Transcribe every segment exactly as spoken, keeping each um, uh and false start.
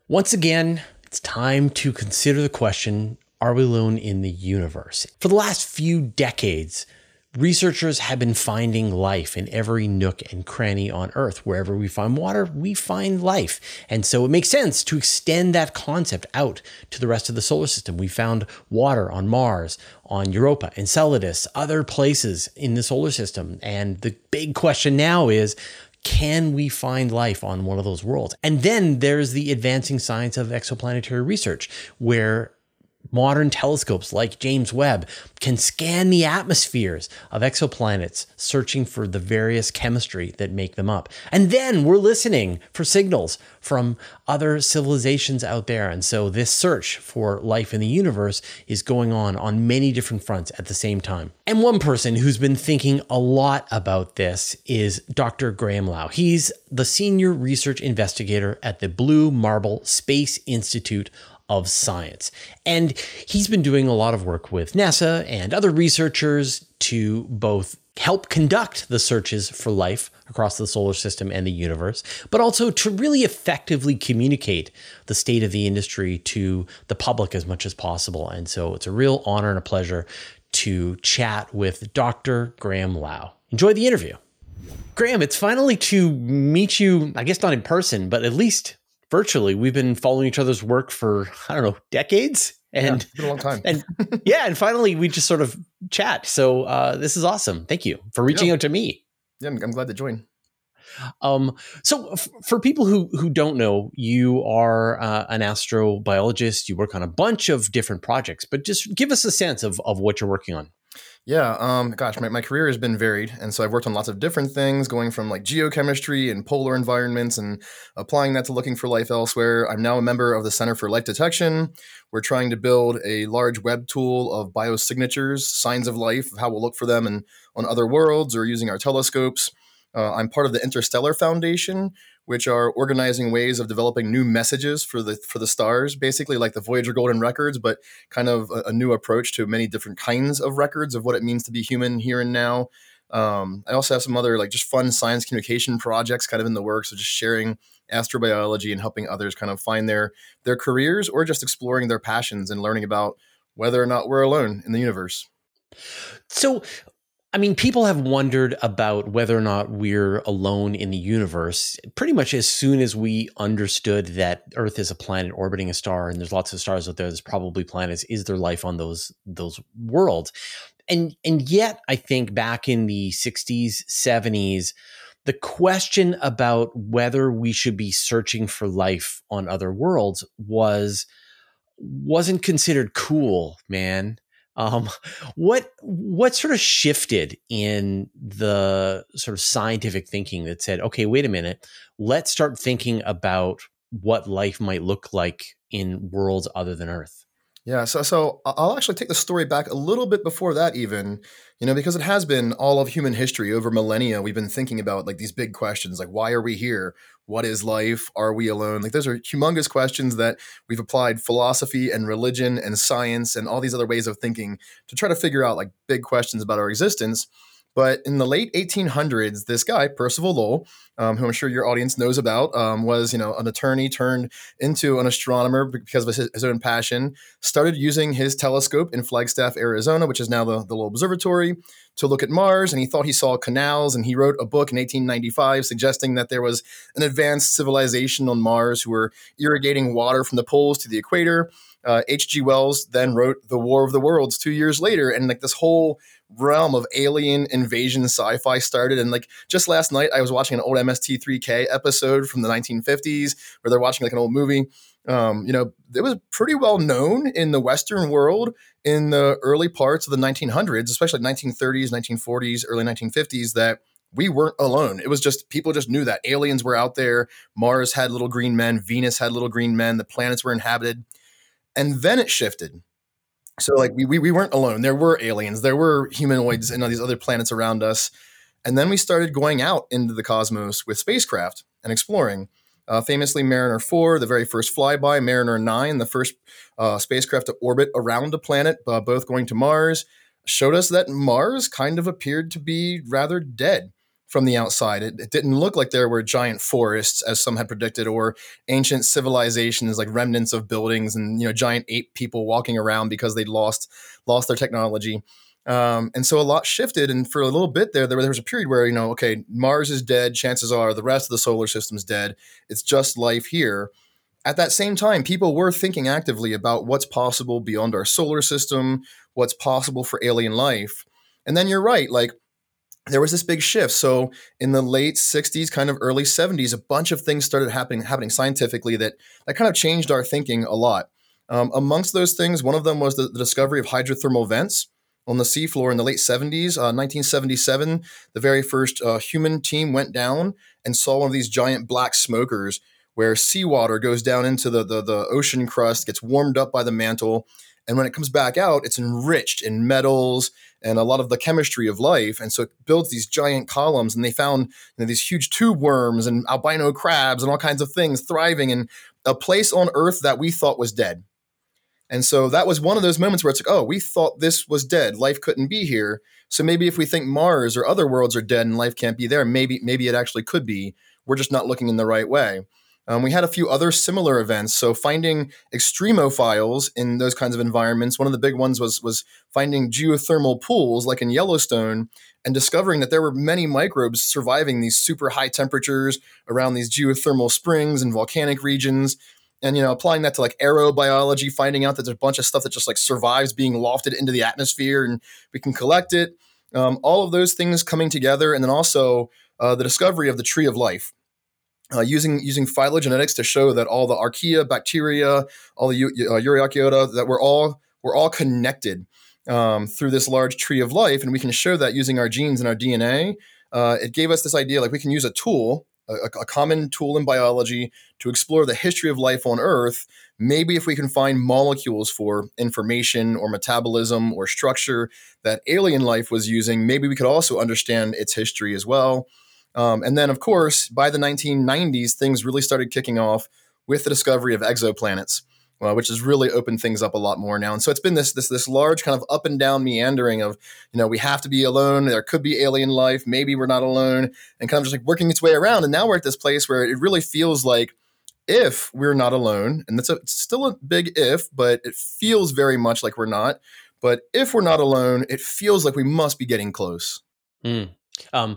Once again, it's time to consider the question, are we alone in the universe? For the last few decades, researchers have been finding life in every nook and cranny on Earth. Wherever we find water, we find life. And so it makes sense to extend that concept out to the rest of the solar system. We found water on Mars, on Europa, Enceladus, other places in the solar system. And the big question now is, can we find life on one of those worlds? And then there's the advancing science of exoplanetary research, where modern telescopes like James Webb can scan the atmospheres of exoplanets, searching for the various chemistry that make them up. And then we're listening for signals from other civilizations out there. And so this search for life in the universe is going on on many different fronts at the same time. And one person who's been thinking a lot about this is Doctor Graham Lau. He's the senior research investigator at the Blue Marble Space Institute of Science. And he's been doing a lot of work with NASA and other researchers to both help conduct the searches for life across the solar system and the universe, but also to really effectively communicate the state of the industry to the public as much as possible. And so it's a real honor and a pleasure to chat with Doctor Graham Lau. Enjoy the interview. Graham, it's finally to meet you, I guess not in person, but at least virtually. We've been following each other's work for, I don't know, decades. And yeah, it's been a long time. and yeah, and finally we just sort of chat. So uh, this is awesome. Thank you for reaching yeah. out to me. Yeah, I'm, I'm glad to join. Um, so f- for people who who don't know, you are uh, an astrobiologist. You work on a bunch of different projects, but just give us a sense of of what you're working on. Yeah, um, gosh, my, my career has been varied. And so I've worked on lots of different things, going from like geochemistry and polar environments and applying that to looking for life elsewhere. I'm now a member of the Center for Life Detection. We're trying to build a large web tool of biosignatures, signs of life, how we'll look for them in, on other worlds or using our telescopes. Uh, I'm part of the Interstellar Foundation, which are organizing ways of developing new messages for the for the stars, basically like the Voyager Golden Records, but kind of a, a new approach to many different kinds of records of what it means to be human here and now. Um, I also have some other like just fun science communication projects kind of in the works, so just sharing astrobiology and helping others kind of find their their careers or just exploring their passions and learning about whether or not we're alone in the universe. So, I mean, people have wondered about whether or not we're alone in the universe pretty much as soon as we understood that Earth is a planet orbiting a star, and there's lots of stars out there. There's probably planets. Is there life on those those worlds? And and yet, I think back in the sixties, seventies, the question about whether we should be searching for life on other worlds was wasn't considered cool, man. Um, what what sort of shifted in the sort of scientific thinking that said, okay, wait a minute, let's start thinking about what life might look like in worlds other than Earth? Yeah, so so I'll actually take the story back a little bit before that even, you know, because it has been all of human history over millennia. We've been thinking about like these big questions, like why are we here? What is life? Are we alone? Like those are humongous questions that we've applied philosophy and religion and science and all these other ways of thinking to try to figure out like big questions about our existence. But in the late eighteen hundreds, this guy, Percival Lowell, um, who I'm sure your audience knows about, um, was, you know, an attorney turned into an astronomer because of his, his own passion, started using his telescope in Flagstaff, Arizona, which is now the, the Lowell Observatory, to look at Mars. And he thought he saw canals. And he wrote a book in eighteen ninety-five suggesting that there was an advanced civilization on Mars who were irrigating water from the poles to the equator. Uh, H G Wells then wrote The War of the Worlds two years later. And like this whole realm of alien invasion sci-fi started. And like just last night, I was watching an old M S T three K episode from the nineteen fifties where they're watching like an old movie. Um, you know, it was pretty well known in the Western world in the early parts of the nineteen hundreds, especially nineteen thirties, nineteen forties, early nineteen fifties, that we weren't alone. It was just, people just knew that aliens were out there. Mars had little green men. Venus had little green men. The planets were inhabited. And then it shifted. So like we, we we weren't alone. There were aliens. There were humanoids and all these other planets around us. And then we started going out into the cosmos with spacecraft and exploring. Uh, famously, Mariner four, the very first flyby, Mariner nine, the first uh, spacecraft to orbit around a planet, uh, both going to Mars, showed us that Mars kind of appeared to be rather dead. from the outside. It, it didn't look like there were giant forests, as some had predicted, or ancient civilizations like remnants of buildings and, you know, giant ape people walking around because they'd lost lost their technology. Um, and so a lot shifted. And for a little bit there, there, there was a period where, you know, okay, Mars is dead. Chances are the rest of the solar system's dead. It's just life here. At that same time, people were thinking actively about what's possible beyond our solar system, what's possible for alien life. And then you're right, like there was this big shift. So in the late sixties, kind of early seventies, a bunch of things started happening happening scientifically that that kind of changed our thinking a lot. Um, amongst those things, one of them was the, the discovery of hydrothermal vents on the seafloor in the late seventies. Uh, nineteen seventy-seven, the very first uh, human team went down and saw one of these giant black smokers where seawater goes down into the, the, the ocean crust, gets warmed up by the mantle, and when it comes back out, it's enriched in metals and a lot of the chemistry of life. And so it builds these giant columns, and they found, you know, these huge tube worms and albino crabs and all kinds of things thriving in a place on Earth that we thought was dead. And so that was one of those moments where it's like, oh, we thought this was dead. Life couldn't be here. So maybe if we think Mars or other worlds are dead and life can't be there, maybe maybe it actually could be. We're just not looking in the right way. Um, we had a few other similar events. So finding extremophiles in those kinds of environments. One of the big ones was, was finding geothermal pools like in Yellowstone and discovering that there were many microbes surviving these super high temperatures around these geothermal springs and volcanic regions. And, you know, applying that to like aerobiology, finding out that there's a bunch of stuff that just like survives being lofted into the atmosphere and we can collect it. Um, all of those things coming together. And then also uh, the discovery of the tree of life. Uh, using using phylogenetics to show that all the archaea, bacteria, all the uh, Euryarchaeota, that we're all we're all connected um, through this large tree of life, and we can show that using our genes and our D N A. Uh, it gave us this idea, like we can use a tool, a, a common tool in biology, to explore the history of life on Earth. Maybe if we can find molecules for information or metabolism or structure that alien life was using, maybe we could also understand its history as well. Um, and then, of course, by the nineteen nineties, things really started kicking off with the discovery of exoplanets, uh, which has really opened things up a lot more now. And so it's been this this this large kind of up and down meandering of, you know, we have to be alone. There could be alien life. Maybe we're not alone, and kind of just like working its way around. And now we're at this place where it really feels like if we're not alone, and that's a, it's still a big if, but it feels very much like we're not. But if we're not alone, it feels like we must be getting close. Mm. Um,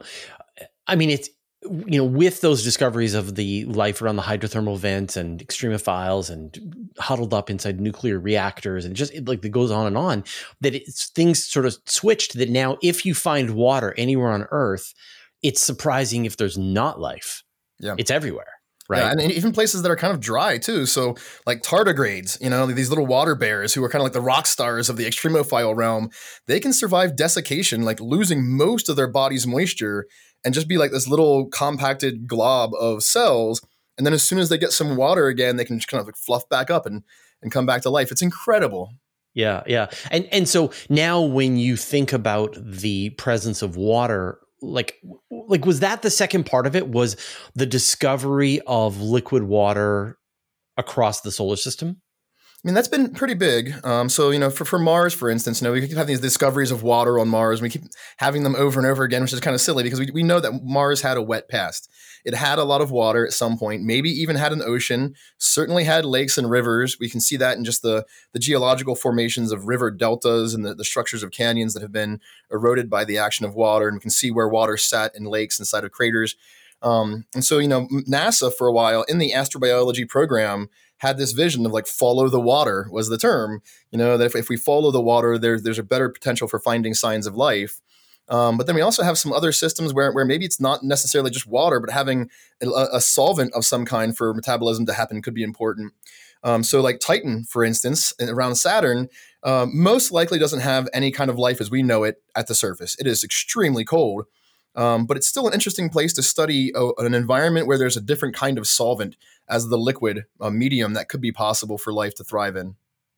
I mean, it's, you know, with those discoveries of the life around the hydrothermal vents and extremophiles and huddled up inside nuclear reactors, and just it, like it goes on and on, that it's, things sort of switched that now if you find water anywhere on Earth, it's surprising if there's not life. Yeah. It's everywhere. Right. Yeah, and even places that are kind of dry too. So like tardigrades, you know, these little water bears who are kind of like the rock stars of the extremophile realm, they can survive desiccation, like losing most of their body's moisture and just be like this little compacted glob of cells. And then as soon as they get some water again, they can just kind of like fluff back up and, and come back to life. It's incredible. Yeah, yeah. And and so now when you think about the presence of water, like like was that the second part of it, was the discovery of liquid water across the solar system? I mean, that's been pretty big. Um, so, you know, for, for Mars, for instance, you know, we keep having these discoveries of water on Mars. And we keep having them over and over again, which is kind of silly because we, we know that Mars had a wet past. It had a lot of water at some point, maybe even had an ocean, certainly had lakes and rivers. We can see that in just the, the geological formations of river deltas and the, the structures of canyons that have been eroded by the action of water. And we can see where water sat in lakes inside of craters. Um, and so, you know, NASA for a while in the astrobiology program had this vision of like follow the water was the term, you know, that if, if we follow the water, there, there's a better potential for finding signs of life. Um, but then we also have some other systems where, where maybe it's not necessarily just water, but having a, a solvent of some kind for metabolism to happen could be important. Um, so like Titan, for instance, around Saturn, um, most likely doesn't have any kind of life as we know it at the surface. It is extremely cold. Um, but it's still an interesting place to study a, an environment where there's a different kind of solvent as the liquid uh, medium that could be possible for life to thrive in.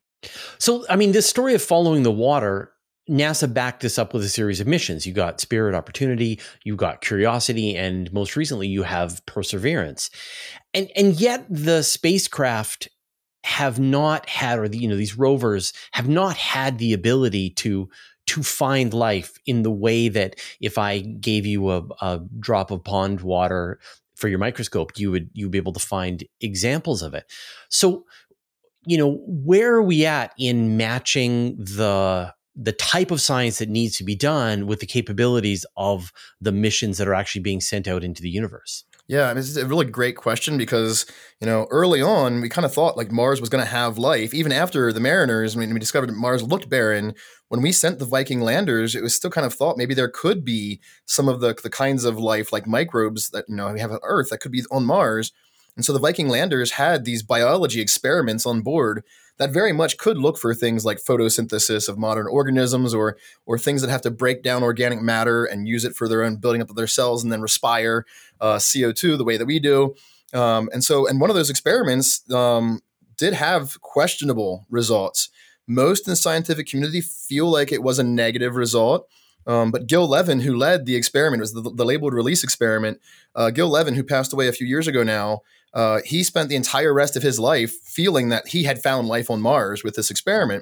So, I mean, this story of following the water, NASA backed this up with a series of missions. You got Spirit, Opportunity, you got Curiosity, and most recently you have Perseverance. And and yet the spacecraft have not had, or the, you know, these rovers have not had the ability to to find life in the way that if I gave you a, a drop of pond water for your microscope, you would you would be able to find examples of it. So, you know, where are we at in matching the the type of science that needs to be done with the capabilities of the missions that are actually being sent out into the universe? Yeah, I mean, it's a really great question because, you know, early on, we kind of thought like Mars was going to have life. Even after the Mariners, when we discovered that Mars looked barren, when we sent the Viking landers, it was still kind of thought maybe there could be some of the, the kinds of life like microbes that, you know, we have on Earth that could be on Mars. And so the Viking landers had these biology experiments on board that very much could look for things like photosynthesis of modern organisms or or things that have to break down organic matter and use it for their own building up of their cells and then respire uh, C O two the way that we do. Um, and so, and one of those experiments um, did have questionable results. Most in the scientific community feel like it was a negative result. Um, but Gil Levin, who led the experiment, it was the, the labeled release experiment. Uh, Gil Levin, who passed away a few years ago now, uh, he spent the entire rest of his life feeling that he had found life on Mars with this experiment.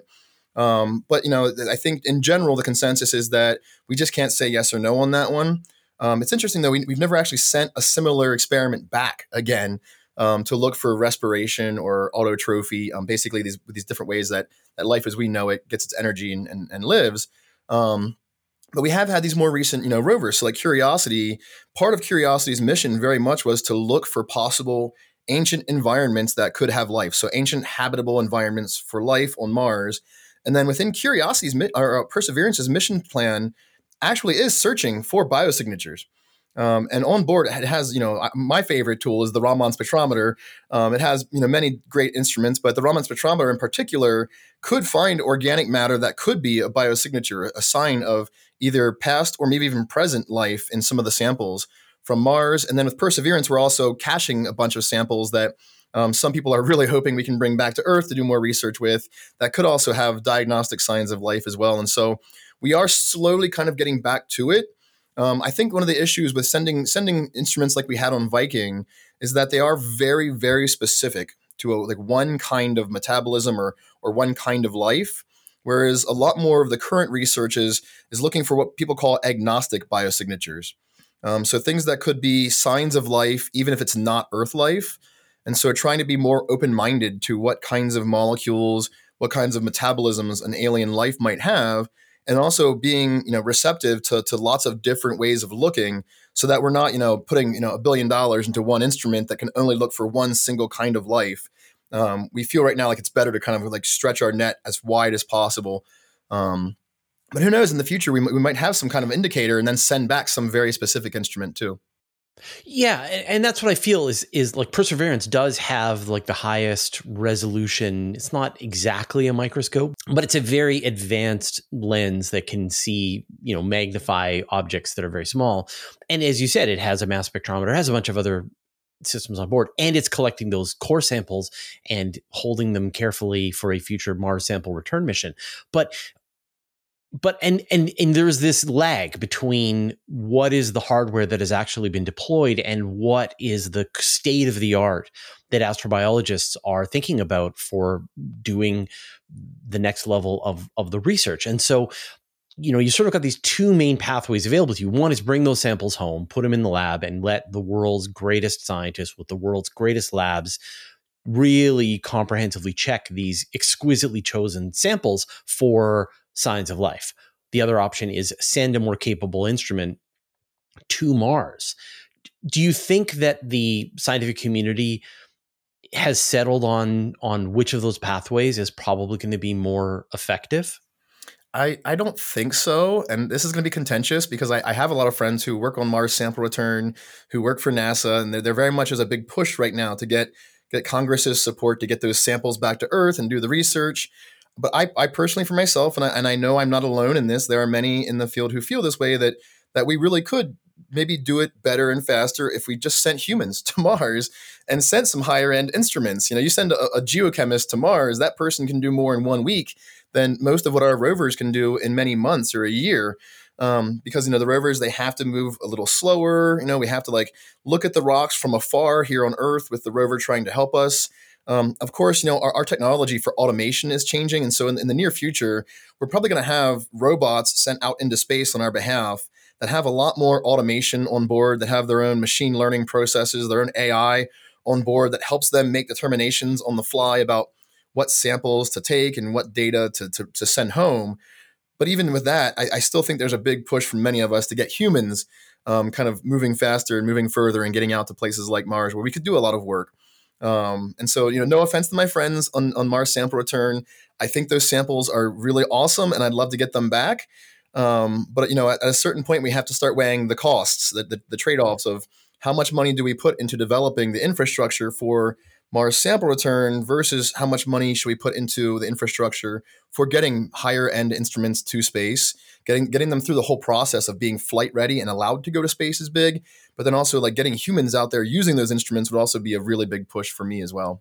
Um, but, you know, I think in general, the consensus is that we just can't say yes or no on that one. Um, it's interesting, though, we, we've never actually sent a similar experiment back again um, to look for respiration or autotrophy, um, basically these these different ways that, that life as we know it gets its energy and, and, and lives. Um, But we have had these more recent, you know, rovers. So like Curiosity, part of Curiosity's mission very much was to look for possible ancient environments that could have life. So ancient habitable environments for life on Mars. And then within Curiosity's or Perseverance's mission plan actually is searching for biosignatures. Um, and on board, it has, you know, my favorite tool is the Raman spectrometer. Um, it has, you know, many great instruments, but the Raman spectrometer in particular could find organic matter that could be a biosignature, a sign of either past or maybe even present life in some of the samples from Mars. And then with Perseverance, we're also caching a bunch of samples that um, some people are really hoping we can bring back to Earth to do more research with that could also have diagnostic signs of life as well. And so we are slowly kind of getting back to it. Um, I think one of the issues with sending sending instruments like we had on Viking is that they are very, very specific to a, like one kind of metabolism or or one kind of life, whereas a lot more of the current research is is looking for what people call agnostic biosignatures. Um, so things that could be signs of life, even if it's not Earth life. And so trying to be more open-minded to what kinds of molecules, what kinds of metabolisms an alien life might have, and also being, you know, receptive to, to lots of different ways of looking so that we're not, you know, putting, you know, a billion dollars into one instrument that can only look for one single kind of life. Um, we feel right now like it's better to kind of like stretch our net as wide as possible. Um, but who knows, in the future, we, we might have some kind of indicator and then send back some very specific instrument too. Yeah, and that's what I feel is is like Perseverance does have like the highest resolution. It's not exactly a microscope, but it's a very advanced lens that can see, you know, magnify objects that are very small. And as you said, it has a mass spectrometer, it has a bunch of other systems on board, and it's collecting those core samples and holding them carefully for a future Mars sample return mission. But But and and and there's this lag between what is the hardware that has actually been deployed and what is the state of the art that astrobiologists are thinking about for doing the next level of of the research. And so, you know, you sort of got these two main pathways available to you. One is bring those samples home, put them in the lab, and let the world's greatest scientists with the world's greatest labs really comprehensively check these exquisitely chosen samples for signs of life. The other option is send a more capable instrument to Mars. Do you think that the scientific community has settled on on which of those pathways is probably going to be more effective? I, I don't think so. And this is going to be contentious because I, I have a lot of friends who work on Mars sample return, who work for NASA, and they're, they're very much as a big push right now to get, get Congress's support to get those samples back to Earth and do the research. But I, I personally, for myself, and I, and I know I'm not alone in this, there are many in the field who feel this way, that that we really could maybe do it better and faster if we just sent humans to Mars and sent some higher end instruments. You know, you send a, a geochemist to Mars, that person can do more in one week than most of what our rovers can do in many months or a year. Um, because, you know, the rovers, they have to move a little slower. You know, we have to like look at the rocks from afar here on Earth with the rover trying to help us. Um, of course, you know, our, our technology for automation is changing. And so in, in the near future, we're probably going to have robots sent out into space on our behalf that have a lot more automation on board, that have their own machine learning processes, their own A I on board that helps them make determinations on the fly about what samples to take and what data to, to, to send home. But even with that, I, I still think there's a big push from many of us to get humans um, kind of moving faster and moving further and getting out to places like Mars where we could do a lot of work. Um, and so, you know, no offense to my friends on, on Mars Sample Return. I think those samples are really awesome and I'd love to get them back. Um, but, you know, at, at a certain point, we have to start weighing the costs, the, the, the trade-offs of how much money do we put into developing the infrastructure for Mars Sample Return versus how much money should we put into the infrastructure for getting higher end instruments to space, getting getting them through the whole process of being flight ready and allowed to go to space is big. But then also like getting humans out there using those instruments would also be a really big push for me as well.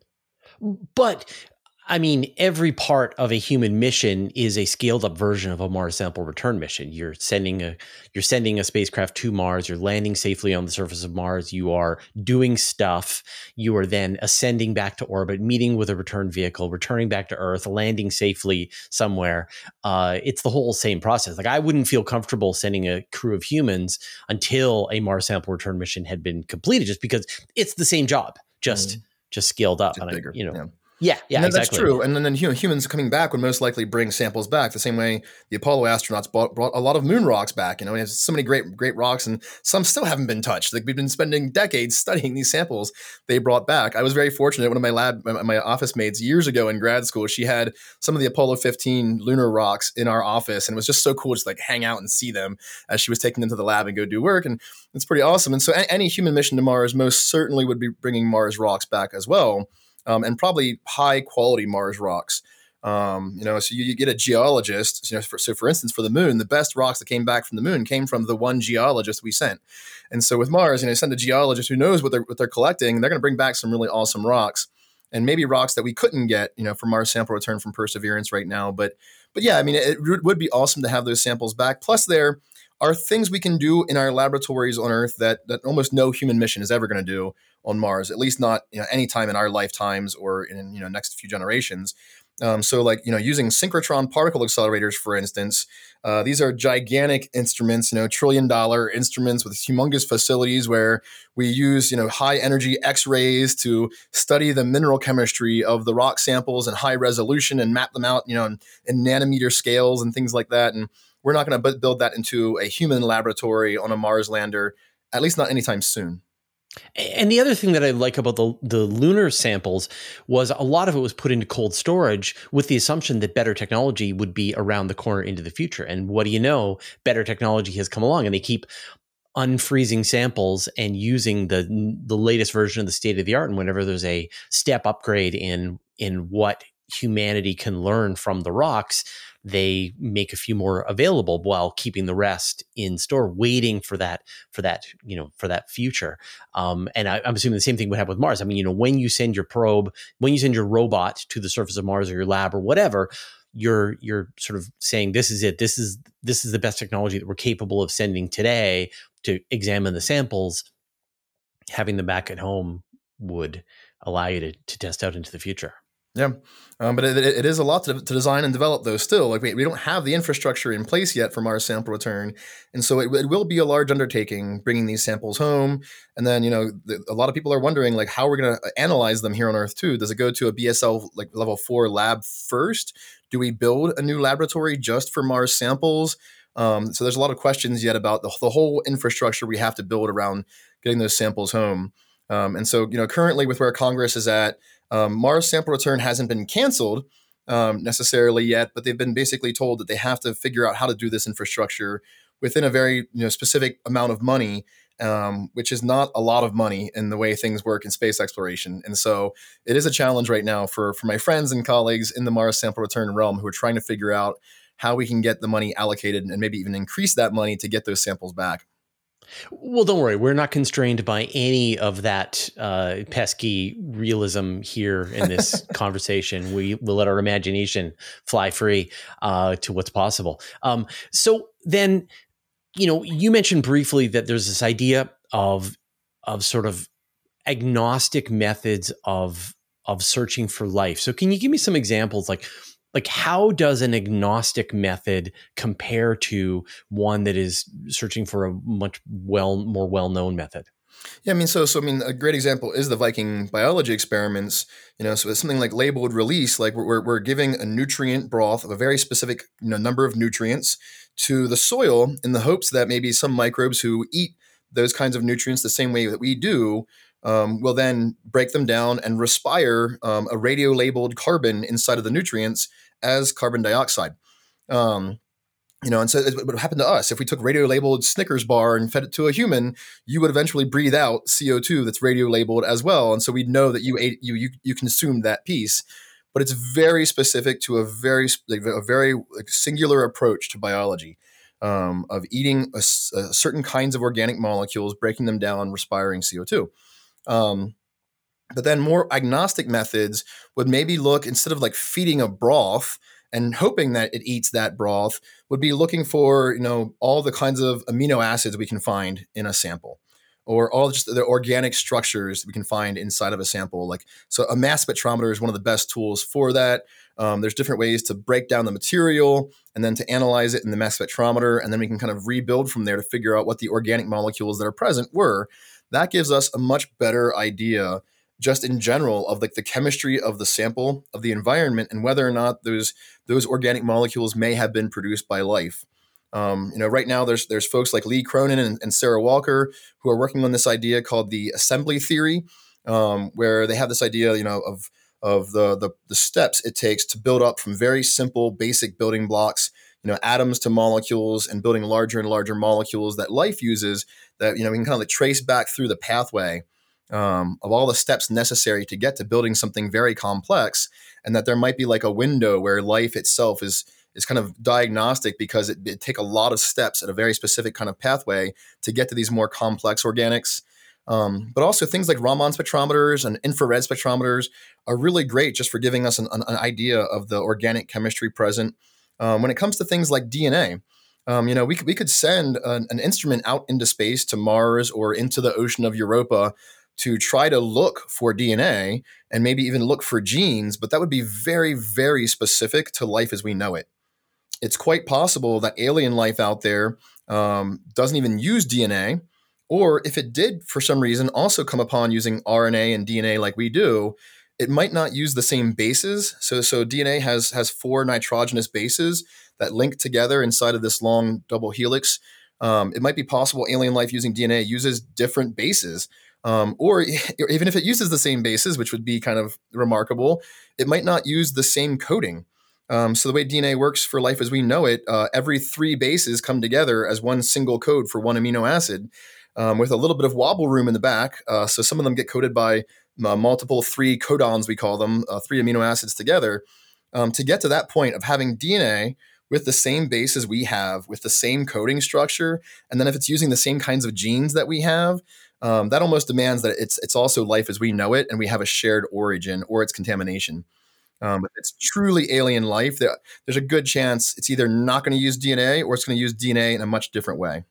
But I mean, every part of a human mission is a scaled up version of a Mars Sample Return mission. You're sending a you're sending a spacecraft to Mars, you're landing safely on the surface of Mars, you are doing stuff, you are then ascending back to orbit, meeting with a return vehicle, returning back to Earth, landing safely somewhere. Uh, it's the whole same process. Like I wouldn't feel comfortable sending a crew of humans until a Mars Sample Return mission had been completed, just because it's the same job, just mm. just scaled up. Just and bigger, I, you know. Yeah. Yeah, yeah, and exactly. That's true. And then, then you know, humans coming back would most likely bring samples back the same way the Apollo astronauts brought, brought a lot of moon rocks back. You know, we have so many great, great rocks, and some still haven't been touched. Like we've been spending decades studying these samples they brought back. I was very fortunate. One of my lab, my, my office mates years ago in grad school, she had some of the Apollo fifteen lunar rocks in our office, and it was just so cool just like hang out and see them as she was taking them to the lab and go do work. And it's pretty awesome. And so any human mission to Mars most certainly would be bringing Mars rocks back as well. Um, and probably high quality Mars rocks. Um, you know, so you, you get a geologist. You know, for, so for instance, for the moon, the best rocks that came back from the moon came from the one geologist we sent. And so with Mars, you know, send a geologist who knows what they're what they're collecting. They're going to bring back some really awesome rocks, and maybe rocks that we couldn't get, you know, from Mars Sample Return from Perseverance right now. But but yeah, I mean, it, it would be awesome to have those samples back. Plus, there are things we can do in our laboratories on Earth that that almost no human mission is ever going to do on Mars, at least not, you know, any time in our lifetimes or in, you know, next few generations. Um, so like, you know, using synchrotron particle accelerators, for instance, uh, these are gigantic instruments, you know, trillion dollar instruments with humongous facilities where we use, you know, high energy X-rays to study the mineral chemistry of the rock samples in high resolution and map them out, you know, in, in nanometer scales and things like that. And we're not going to build that into a human laboratory on a Mars lander, at least not anytime soon. And the other thing that I like about the the lunar samples was a lot of it was put into cold storage with the assumption that better technology would be around the corner into the future. And what do you know? Better technology has come along, and they keep unfreezing samples and using the the latest version of the state of the art. And whenever there's a step upgrade in in what humanity can learn from the rocks, they make a few more available while keeping the rest in store, waiting for that, for that, you know, for that future. Um, and I, I'm assuming the same thing would happen with Mars. I mean, you know, when you send your probe, when you send your robot to the surface of Mars or your lab or whatever, you're you're sort of saying, this is it. This is this is the best technology that we're capable of sending today to examine the samples. Having them back at home would allow you to to test out into the future. Yeah, um, but it, it is a lot to, to design and develop those still. Like we, we don't have the infrastructure in place yet from our sample return. And so it, it will be a large undertaking bringing these samples home. And then, you know, the, a lot of people are wondering, like, how we're going to analyze them here on Earth too. Does it go to a B S L like level four lab first? Do we build a new laboratory just for Mars samples? Um, so there's a lot of questions yet about the, the whole infrastructure we have to build around getting those samples home. Um, and so, you know, currently with where Congress is at, Um, Mars Sample Return hasn't been canceled um, necessarily yet, but they've been basically told that they have to figure out how to do this infrastructure within a very you know specific amount of money, um, which is not a lot of money in the way things work in space exploration. And so it is a challenge right now for, for my friends and colleagues in the Mars Sample Return realm who are trying to figure out how we can get the money allocated and maybe even increase that money to get those samples back. Well, don't worry. We're not constrained by any of that uh, pesky realism here in this conversation. We will let our imagination fly free uh, to what's possible. Um, so then, you know, you mentioned briefly that there's this idea of of sort of agnostic methods of of searching for life. So can you give me some examples, like like how does an agnostic method compare to one that is searching for a much well more well-known method? Yeah, I mean, so so I mean, a great example is the Viking biology experiments. You know, so it's something like labeled release, like we're we're giving a nutrient broth of a very specific, you know, number of nutrients to the soil in the hopes that maybe some microbes who eat those kinds of nutrients the same way that we do um, will then break them down and respire um, a radio labeled carbon inside of the nutrients as carbon dioxide. Um, You know, and so it would happen to us. If we took radio labeled Snickers bar and fed it to a human, you would eventually breathe out C O two that's radio labeled as well. And so we'd know that you ate, you, you, you consumed that piece. But it's very specific to a very, like, a very like, singular approach to biology um, of eating a, a certain kinds of organic molecules, breaking them down, respiring C O two. Um, but then more agnostic methods would maybe look, instead of like feeding a broth and hoping that it eats that broth, would be looking for, you know, all the kinds of amino acids we can find in a sample, or all just the organic structures we can find inside of a sample. Like, so a mass spectrometer is one of the best tools for that. Um, there's different ways to break down the material and then to analyze it in the mass spectrometer, and then we can kind of rebuild from there to figure out what the organic molecules that are present were. That gives us a much better idea just in general of like the chemistry of the sample, of the environment, and whether or not those those organic molecules may have been produced by life. Um, you know, right now there's there's folks like Lee Cronin and, and Sarah Walker who are working on this idea called the assembly theory, um, where they have this idea, you know, of of the, the the steps it takes to build up from very simple, basic building blocks, you know, atoms to molecules, and building larger and larger molecules that life uses. That, you know, we can kind of like trace back through the pathway um, of all the steps necessary to get to building something very complex, and that there might be like a window where life itself is is kind of diagnostic because it, it take a lot of steps at a very specific kind of pathway to get to these more complex organics. Um, but also things like Raman spectrometers and infrared spectrometers are really great just for giving us an, an, an idea of the organic chemistry present. Um, when it comes to things like D N A, um, you know, we could, we could send an, an instrument out into space to Mars or into the ocean of Europa to try to look for D N A and maybe even look for genes, but that would be very, very specific to life as we know it. It's quite possible that alien life out there um, doesn't even use D N A, or if it did for some reason also come upon using R N A and D N A like we do, it might not use the same bases. So, so D N A has has four nitrogenous bases that link together inside of this long double helix. Um, it might be possible alien life using D N A uses different bases. Um, or even if it uses the same bases, which would be kind of remarkable, it might not use the same coding. Um, so the way D N A works for life as we know it, uh, every three bases come together as one single code for one amino acid, um, with a little bit of wobble room in the back. Uh, so some of them get coded by uh, multiple three codons, we call them, uh, three amino acids together, um, to get to that point of having D N A with the same bases we have, with the same coding structure. And then if it's using the same kinds of genes that we have, um, that almost demands that it's it's also life as we know it, and we have a shared origin or its contamination. Um, if it's truly alien life, there, there's a good chance it's either not going to use D N A or it's going to use D N A in a much different way.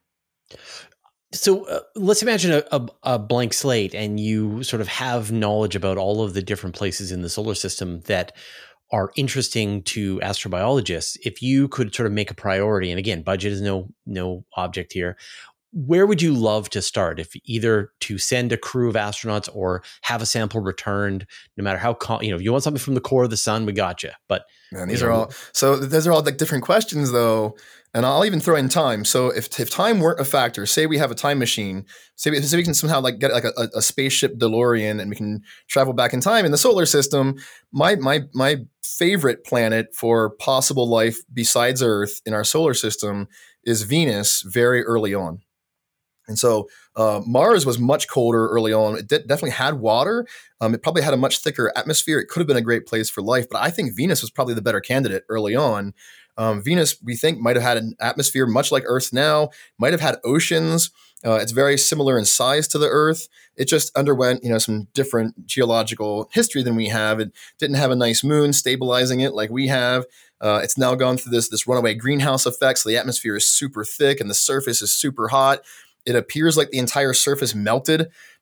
So uh, let's imagine a, a, a blank slate, and you sort of have knowledge about all of the different places in the solar system that are interesting to astrobiologists. If you could sort of make a priority, and again, budget is no no object here, where would you love to start? If either to send a crew of astronauts or have a sample returned, no matter how, you know, if you want something from the core of the sun, we got you. But Man, these you are know, all, so those are all like different questions though. And I'll even throw in time. So if, if time weren't a factor, say we have a time machine, say we, say we can somehow like get like a, a spaceship DeLorean and we can travel back in time in the solar system. My, my, my favorite planet for possible life besides Earth in our solar system is Venus very early on. And so uh, Mars was much colder early on. It de- definitely had water. Um, it probably had a much thicker atmosphere. It could have been a great place for life, but I think Venus was probably the better candidate early on. Um, Venus, we think, might have had an atmosphere much like Earth now, might have had oceans. Uh, it's very similar in size to the Earth. It just underwent, you know, some different geological history than we have. It didn't have a nice moon stabilizing it like we have. Uh, it's now gone through this, this runaway greenhouse effect. So the atmosphere is super thick and the surface is super hot. It appears like the entire surface melted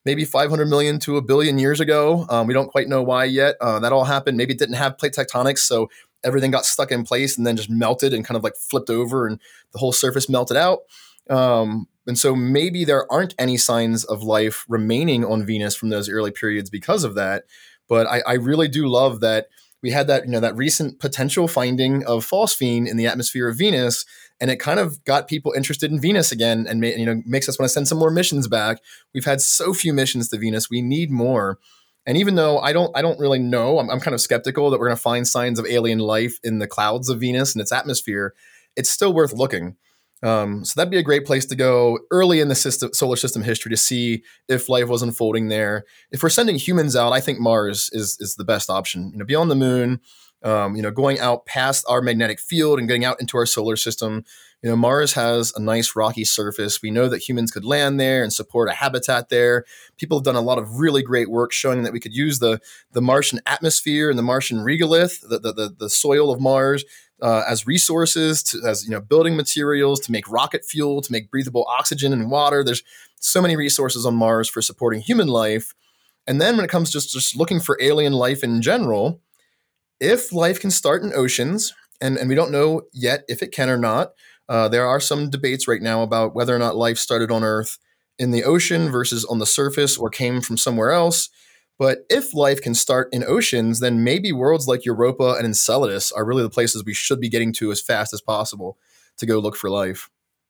maybe five hundred million to a billion years ago. Um, we don't quite know why yet. Uh, that all happened. Maybe it didn't have plate tectonics, so everything got stuck in place and then just melted and kind of like flipped over and the whole surface melted out. Um, and so maybe there aren't any signs of life remaining on Venus from those early periods because of that. But I, I really do love that we had that, you know, that recent potential finding of phosphine in the atmosphere of Venus, and it kind of got people interested in Venus again, and you know, makes us want to send some more missions back. We've had so few missions to Venus; we need more. And even though I don't, I don't really know, I'm, I'm kind of skeptical that we're going to find signs of alien life in the clouds of Venus and its atmosphere. It's still worth looking. Um, so that'd be a great place to go early in the system, solar system history to see if life was unfolding there. If we're sending humans out, I think Mars is is the best option. You know, beyond the moon, um, you know, going out past our magnetic field and getting out into our solar system. You know, Mars has a nice rocky surface. We know that humans could land there and support a habitat there. People have done a lot of really great work showing that we could use the the Martian atmosphere and the Martian regolith, the the the, the soil of Mars, Uh, as resources, to, as you know, building materials, to make rocket fuel, to make breathable oxygen and water. There's so many resources on Mars for supporting human life. And then when it comes just just looking for alien life in general, if life can start in oceans, and, and we don't know yet if it can or not, uh, there are some debates right now about whether or not life started on Earth in the ocean versus on the surface or came from somewhere else. But if life can start in oceans, then maybe worlds like Europa and Enceladus are really the places we should be getting to as fast as possible to go look for life.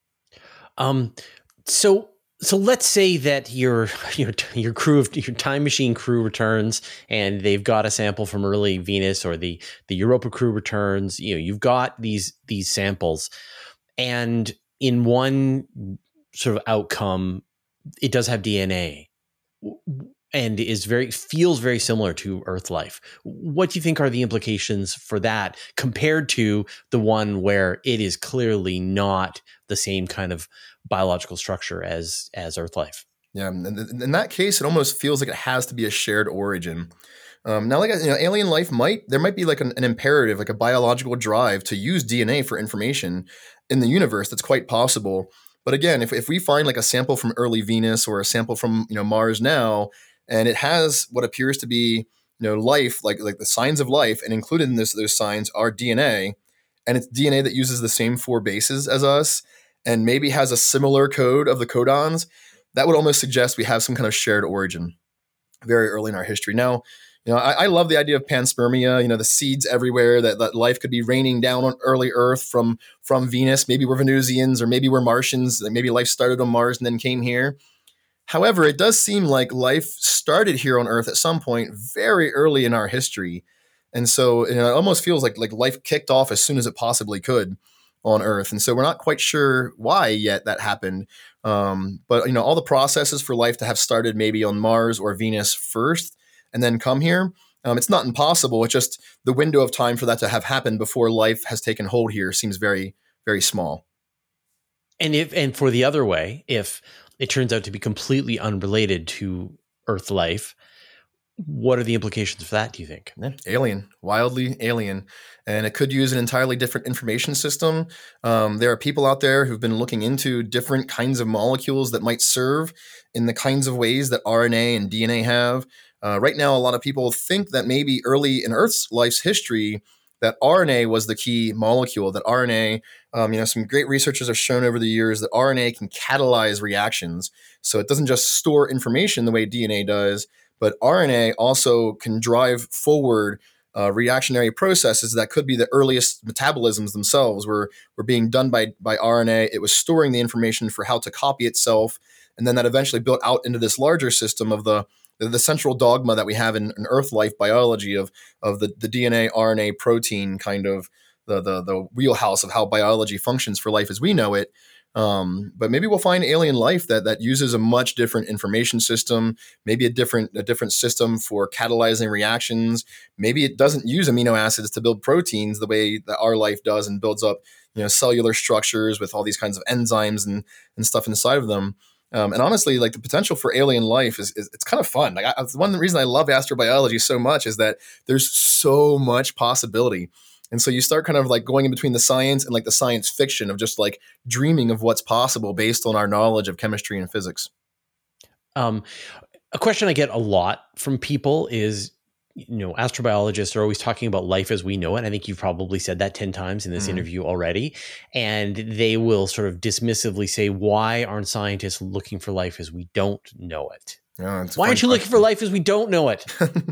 Um, so so let's say that your your your crew of your time machine crew returns and they've got a sample from early Venus, or the the Europa crew returns. You know, you've got these these samples, and in one sort of outcome, it does have D N A. And is very feels very similar to Earth life. What do you think are the implications for that compared to the one where it is clearly not the same kind of biological structure as as Earth life? Yeah, in, in that case, it almost feels like it has to be a shared origin. Um, now, like you know, alien life might there might be like an, an imperative, like a biological drive to use D N A for information in the universe. That's quite possible. But again, if if we find like a sample from early Venus or a sample from you know Mars now, and it has what appears to be, you know, life, like like the signs of life, and included in this those signs are D N A, and it's D N A that uses the same four bases as us, and maybe has a similar code of the codons. That would almost suggest we have some kind of shared origin very early in our history. Now, you know, I, I love the idea of panspermia. You know, the seeds everywhere that, that life could be raining down on early Earth from from Venus. Maybe we're Venusians, or maybe we're Martians. Maybe life started on Mars and then came here. However, it does seem like life started here on Earth at some point very early in our history. And so you know, it almost feels like, like life kicked off as soon as it possibly could on Earth. And so we're not quite sure why yet that happened. Um, but you know, all the processes for life to have started maybe on Mars or Venus first and then come here, um, it's not impossible. It's just the window of time for that to have happened before life has taken hold here seems very, very small. And if and for the other way, if it turns out to be completely unrelated to Earth life, what are the implications for that, do you think? Yeah, alien, wildly alien. And it could use an entirely different information system. Um, there are people out there who've been looking into different kinds of molecules that might serve in the kinds of ways that R N A and D N A have. Uh, right now, a lot of people think that maybe early in Earth's life's history, that R N A was the key molecule, that R N A, um, you know, some great researchers have shown over the years that R N A can catalyze reactions. So it doesn't just store information the way D N A does, but R N A also can drive forward uh, reactionary processes that could be the earliest metabolisms themselves were, were being done by, by R N A. It was storing the information for how to copy itself. And then that eventually built out into this larger system of the the central dogma that we have in, in Earth life biology of, of the, the D N A, R N A, protein kind of the, the, the wheelhouse of how biology functions for life as we know it. Um, but maybe we'll find alien life that that uses a much different information system, maybe a different a different system for catalyzing reactions. Maybe it doesn't use amino acids to build proteins the way that our life does and builds up, you know, cellular structures with all these kinds of enzymes and and stuff inside of them. Um, and honestly, like the potential for alien life is, is it's kind of fun. Like I, one reason I love astrobiology so much is that there's so much possibility. And so you start kind of like going in between the science and like the science fiction of just like dreaming of what's possible based on our knowledge of chemistry and physics. Um, A question I get a lot from people is, you know, astrobiologists are always talking about life as we know it. I think you've probably said that ten times in this mm. interview already. And they will sort of dismissively say, why aren't scientists looking for life as we don't know it? Yeah, why aren't you question. looking for life as we don't know it?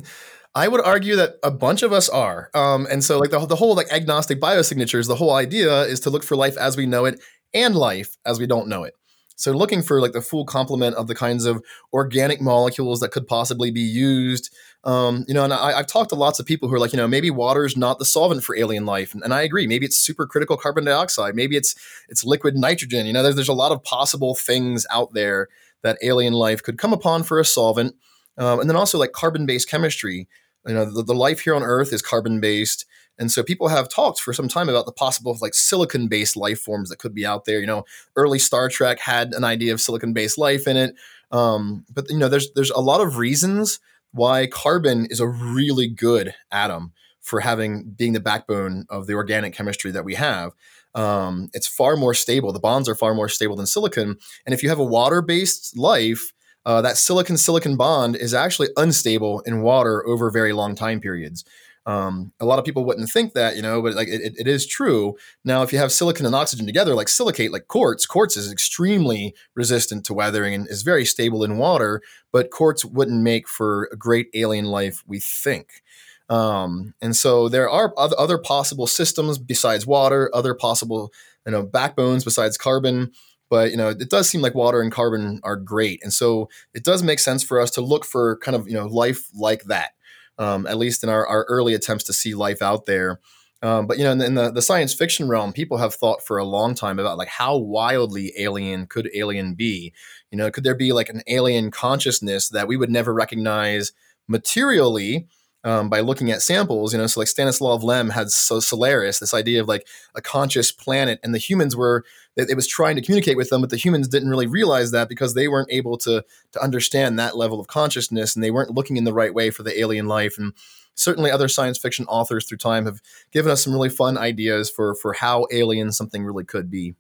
I would argue that a bunch of us are. Um, and so like the, the whole like agnostic biosignatures, the whole idea is to look for life as we know it and life as we don't know it. So looking for like the full complement of the kinds of organic molecules that could possibly be used. Um, you know, and I, I've talked to lots of people who are like, you know, maybe water is not the solvent for alien life. And, and I agree. Maybe it's supercritical carbon dioxide. Maybe it's it's liquid nitrogen. You know, there's, there's a lot of possible things out there that alien life could come upon for a solvent. Um, and then also like carbon-based chemistry. You know, the, the life here on Earth is carbon-based. And so people have talked for some time about the possible like silicon-based life forms that could be out there. You know, early Star Trek had an idea of silicon-based life in it. Um, but, you know, there's there's a lot of reasons why carbon is a really good atom for having being the backbone of the organic chemistry that we have. Um, it's far more stable. The bonds are far more stable than silicon. And if you have a water-based life, uh, that silicon-silicon bond is actually unstable in water over very long time periods. Um, a lot of people wouldn't think that, you know, but like it, it is true. Now, if you have silicon and oxygen together, like silicate, like quartz, quartz is extremely resistant to weathering and is very stable in water, but quartz wouldn't make for a great alien life, we think. Um, and so there are other possible systems besides water, other possible, you know, backbones besides carbon. But, you know, it does seem like water and carbon are great. And so it does make sense for us to look for kind of, you know, life like that. Um, at least in our, our early attempts to see life out there. Um, but, you know, in, the, in the, the science fiction realm, people have thought for a long time about like how wildly alien could alien be? You know, could there be like an alien consciousness that we would never recognize materially um, by looking at samples? You know, so like Stanislav Lem had so Solaris, this idea of like a conscious planet, and the humans were, it was trying to communicate with them, but the humans didn't really realize that because they weren't able to to understand that level of consciousness, and they weren't looking in the right way for the alien life. And certainly other science fiction authors through time have given us some really fun ideas for for how alien something really could be.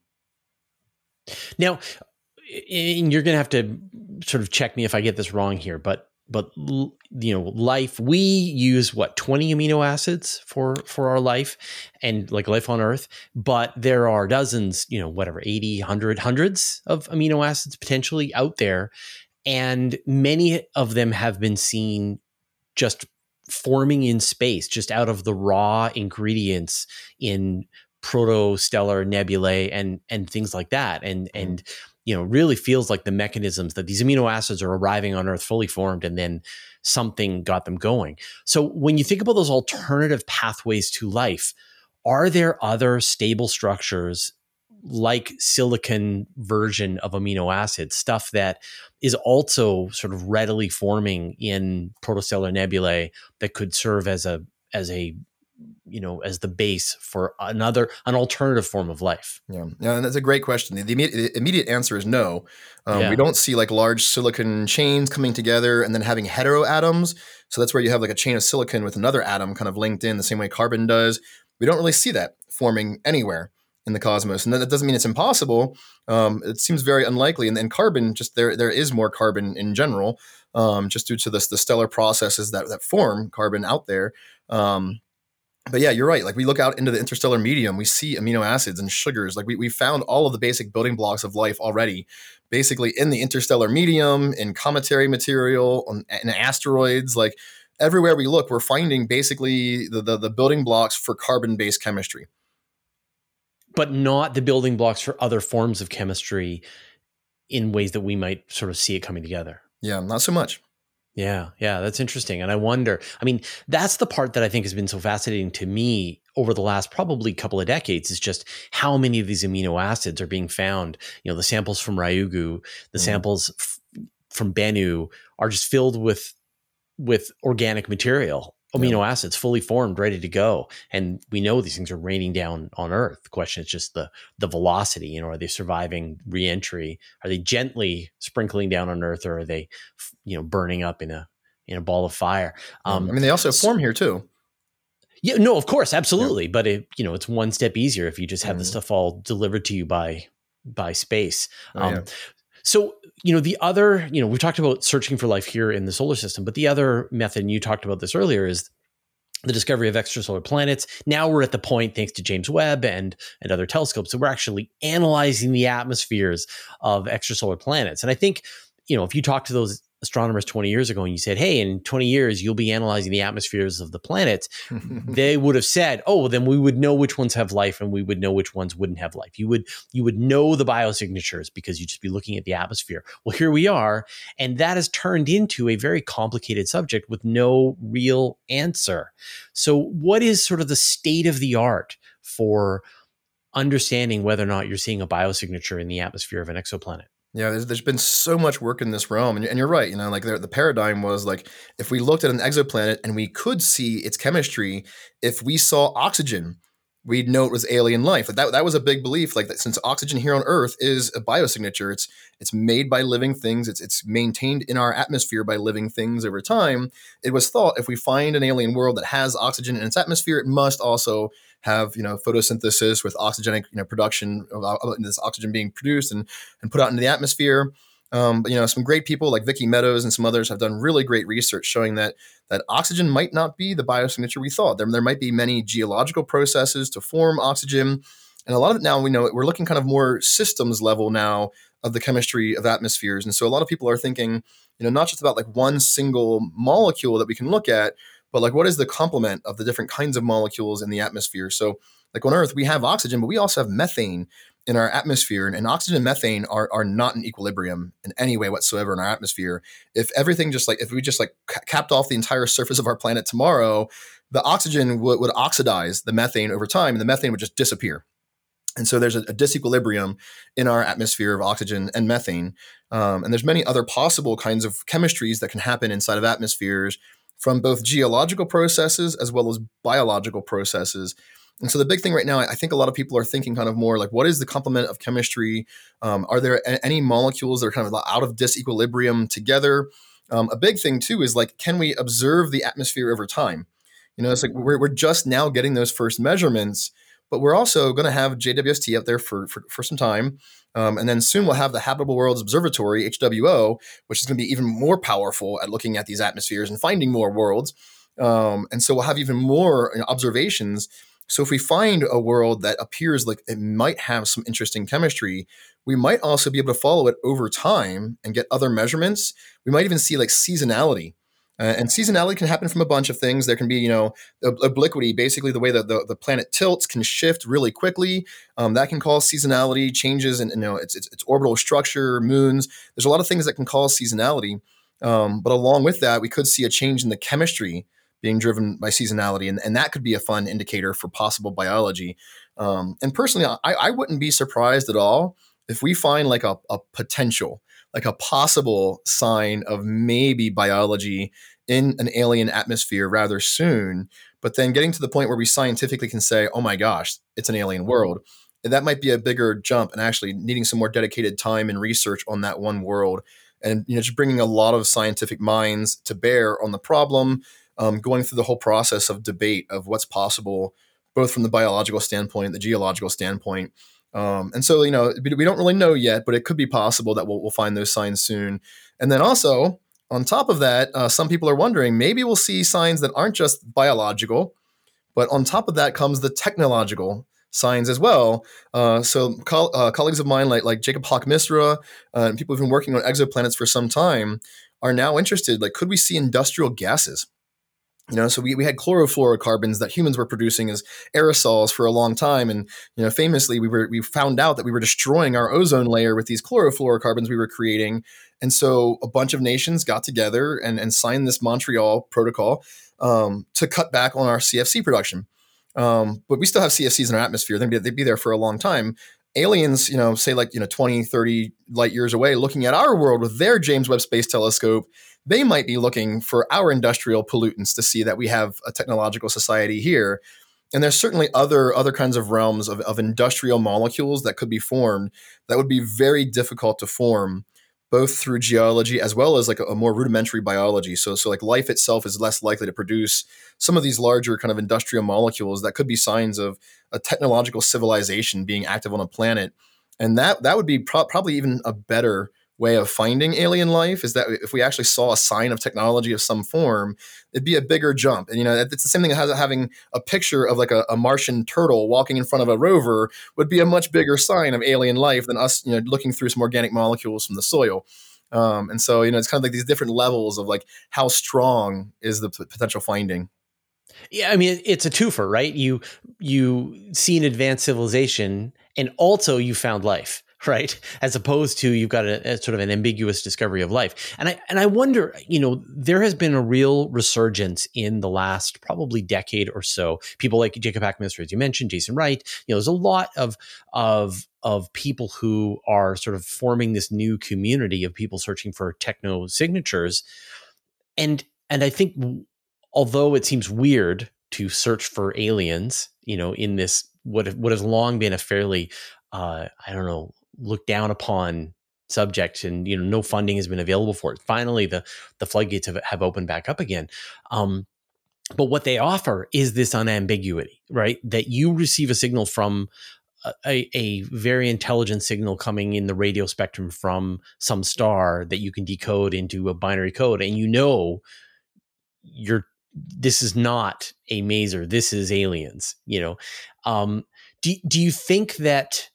Now, and you're going to have to sort of check me if I get this wrong here, but But, you know, life, we use what, twenty amino acids for, for our life and like life on Earth. But there are dozens, you know, whatever, eighty, one hundred, hundreds of amino acids potentially out there. And many of them have been seen just forming in space, just out of the raw ingredients in protostellar nebulae and, and things like that. And, mm. and, you know, really feels like the mechanisms that these amino acids are arriving on Earth fully formed, and then something got them going. So when you think about those alternative pathways to life, are there other stable structures like silicon version of amino acids, stuff that is also sort of readily forming in protostellar nebulae that could serve as a, as a, you know, as the base for another, an alternative form of life? Yeah, yeah, and that's a great question. The immediate, the immediate answer is no. Um, yeah. We don't see like large silicon chains coming together and then having heteroatoms. So that's where you have like a chain of silicon with another atom kind of linked in the same way carbon does. We don't really see that forming anywhere in the cosmos. And that doesn't mean it's impossible. Um, it seems very unlikely. And then carbon, just there, there is more carbon in general, um, just due to this, the stellar processes that, that form carbon out there. Um, But yeah, you're right. Like we look out into the interstellar medium, we see amino acids and sugars. Like we we found all of the basic building blocks of life already, basically in the interstellar medium, in cometary material, on, in asteroids. Like everywhere we look, we're finding basically the, the, the building blocks for carbon-based chemistry. But not the building blocks for other forms of chemistry in ways that we might sort of see it coming together. Yeah, not so much. Yeah, yeah, that's interesting. And I wonder, I mean, that's the part that I think has been so fascinating to me over the last probably couple of decades, is just how many of these amino acids are being found. You know, the samples from Ryugu, the mm. samples f- from Bennu are just filled with, with organic material, amino yeah. acids fully formed, ready to go. And we know these things are raining down on Earth. The question is just the the velocity. You know, are they surviving reentry? Are they gently sprinkling down on Earth, or are they, you know, burning up in a in a ball of fire? Um, I mean, they also so, form here too. Yeah, no, of course, absolutely. Yeah. But it, you know, it's one step easier if you just have mm. the stuff all delivered to you by by space. Oh, um, yeah. So, you know, the other, you know, we talked about searching for life here in the solar system, but the other method, and you talked about this earlier, is the discovery of extrasolar planets. Now we're at the point, thanks to James Webb and, and other telescopes, that we're actually analyzing the atmospheres of extrasolar planets. And I think, you know, if you talk to those astronomers twenty years ago and you said, hey, in twenty years, you'll be analyzing the atmospheres of the planets, they would have said, oh, well, then we would know which ones have life and we would know which ones wouldn't have life. You would, you would know the biosignatures because you'd just be looking at the atmosphere. Well, here we are. And that has turned into a very complicated subject with no real answer. So what is sort of the state of the art for understanding whether or not you're seeing a biosignature in the atmosphere of an exoplanet? Yeah, there's, there's been so much work in this realm, and, and you're right. You know, like the, the paradigm was like, if we looked at an exoplanet and we could see its chemistry, if we saw oxygen, we'd know it was alien life. Like that, that was a big belief. Like that, since oxygen here on Earth is a biosignature, it's it's made by living things. It's it's maintained in our atmosphere by living things over time. It was thought if we find an alien world that has oxygen in its atmosphere, it must also have, you know, photosynthesis with oxygenic, you know, production of, of this oxygen being produced and and put out into the atmosphere. Um, but, you know, some great people like Vicky Meadows and some others have done really great research showing that that oxygen might not be the biosignature we thought. There, there might be many geological processes to form oxygen. And a lot of it now, we know we're looking kind of more systems level now of the chemistry of atmospheres. And so a lot of people are thinking, you know, not just about like one single molecule that we can look at, but like what is the complement of the different kinds of molecules in the atmosphere? So like on Earth, we have oxygen, but we also have methane in our atmosphere, and, and oxygen and methane are, are not in equilibrium in any way whatsoever in our atmosphere. If everything just like, if we just like ca- capped off the entire surface of our planet tomorrow, the oxygen would, would oxidize the methane over time, and the methane would just disappear. And so there's a, a disequilibrium in our atmosphere of oxygen and methane. Um, and there's many other possible kinds of chemistries that can happen inside of atmospheres from both geological processes as well as biological processes. And so the big thing right now, I think a lot of people are thinking kind of more like, what is the complement of chemistry? Um, are there a- any molecules that are kind of out of disequilibrium together? Um, a big thing too is like, can we observe the atmosphere over time? You know, it's like we're, we're just now getting those first measurements, but we're also going to have J W S T out there for, for, for some time. Um, and then soon we'll have the Habitable Worlds Observatory, H W O, which is going to be even more powerful at looking at these atmospheres and finding more worlds. Um, and so we'll have even more, you know, observations. So if we find a world that appears like it might have some interesting chemistry, we might also be able to follow it over time and get other measurements. We might even see like seasonality. Uh, and seasonality can happen from a bunch of things. There can be, you know, ob- obliquity, basically the way that the, the planet tilts can shift really quickly. Um, that can cause seasonality, changes in, you know, its, its, its orbital structure, moons. There's a lot of things that can cause seasonality. Um, but along with that, we could see a change in the chemistry being driven by seasonality. And, and that could be a fun indicator for possible biology. Um, and personally, I, I wouldn't be surprised at all if we find like a, a potential, like a possible sign of maybe biology in an alien atmosphere rather soon, but then getting to the point where we scientifically can say, oh my gosh, it's an alien world. That might be a bigger jump and actually needing some more dedicated time and research on that one world. And, you know, just bringing a lot of scientific minds to bear on the problem, um, going through the whole process of debate of what's possible, both from the biological standpoint, the geological standpoint. Um, and so, you know, we don't really know yet, but it could be possible that we'll, we'll find those signs soon. And then also, on top of that, uh, some people are wondering, maybe we'll see signs that aren't just biological, but on top of that comes the technological signs as well. Uh, so co- uh, colleagues of mine like, like Jacob Hock-Misra, uh, and people who've been working on exoplanets for some time are now interested, like, could we see industrial gases? You know, so we, we had chlorofluorocarbons that humans were producing as aerosols for a long time. And, you know, famously, we were we found out that we were destroying our ozone layer with these chlorofluorocarbons we were creating. And so a bunch of nations got together and, and signed this Montreal Protocol um, to cut back on our C F C production. Um, but we still have C F Cs in our atmosphere. They'd be, they'd be there for a long time. Aliens, you know, say like, you know, twenty, thirty light years away, looking at our world with their James Webb Space Telescope, they might be looking for our industrial pollutants to see that we have a technological society here. And there's certainly other other kinds of realms of, of industrial molecules that could be formed that would be very difficult to form, both through geology as well as like a, a more rudimentary biology. So, so like life itself is less likely to produce some of these larger kind of industrial molecules that could be signs of a technological civilization being active on a planet. And that that would be pro- probably even a better way of finding alien life is that if we actually saw a sign of technology of some form, it'd be a bigger jump. And, you know, it's the same thing as having a picture of like a, a Martian turtle walking in front of a rover would be a much bigger sign of alien life than us, you know, looking through some organic molecules from the soil. Um, and so, you know, it's kind of like these different levels of like how strong is the p- potential finding. Yeah, I mean, it's a twofer, right? You you see an advanced civilization, and also you found life, right? As opposed to you've got a, a sort of an ambiguous discovery of life. And I and I wonder, you know, there has been a real resurgence in the last probably decade or so. People like Jacob Ackminster, as you mentioned, Jason Wright. You know, there's a lot of of of people who are sort of forming this new community of people searching for techno signatures, and and I think, although it seems weird to search for aliens, you know, in this what what has long been a fairly, uh, I don't know, looked down upon subject, and you know, no funding has been available for it. Finally, the the floodgates have, have opened back up again. Um, but what they offer is this unambiguity, right? That you receive a signal from a, a very intelligent signal coming in the radio spectrum from some star that you can decode into a binary code, and you know you're this is not a maser. This is aliens, you know. Um, do, do you think that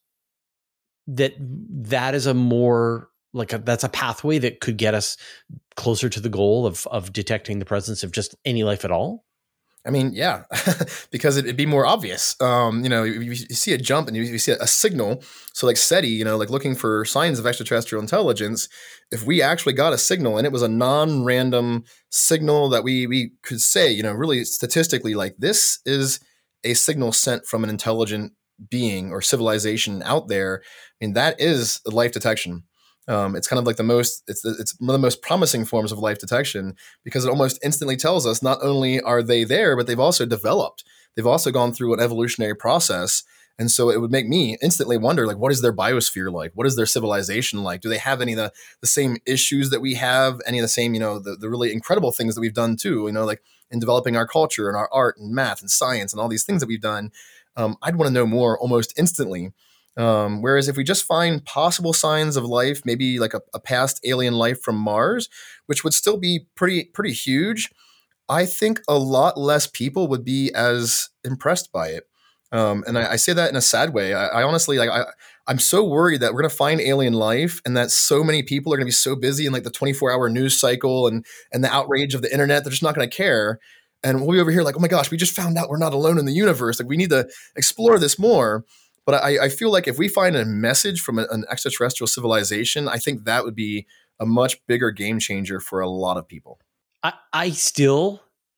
that that is a more like a, that's a pathway that could get us closer to the goal of of detecting the presence of just any life at all? I mean, yeah, because it, it'd be more obvious. Um, you know, you, you see a jump and you, you see a, a signal. So like SETI, you know, like looking for signs of extraterrestrial intelligence. If we actually got a signal and it was a non-random signal that we we could say, you know, really statistically, like this is a signal sent from an intelligent being or civilization out there. I mean, that is life detection. Um, it's kind of like the most, it's the, it's one of the most promising forms of life detection because it almost instantly tells us not only are they there, but they've also developed. They've also gone through an evolutionary process. And so it would make me instantly wonder, like, what is their biosphere like? What is their civilization like? Do they have any of the, the same issues that we have? Any of the same, you know, the, the really incredible things that we've done too, you know, like in developing our culture and our art and math and science and all these things that we've done. Um, I'd want to know more almost instantly. Um, whereas if we just find possible signs of life, maybe like a, a past alien life from Mars, which would still be pretty pretty huge, I think a lot less people would be as impressed by it. Um, and I, I say that in a sad way. I, I honestly like I, I'm so worried that we're going to find alien life, and that so many people are going to be so busy in like the twenty-four hour news cycle and and the outrage of the internet, they're just not going to care. And we'll be over here like, oh my gosh, we just found out we're not alone in the universe. Like we need to explore this more. But I, I feel like if we find a message from a, an extraterrestrial civilization, I think that would be a much bigger game changer for a lot of people. I, I still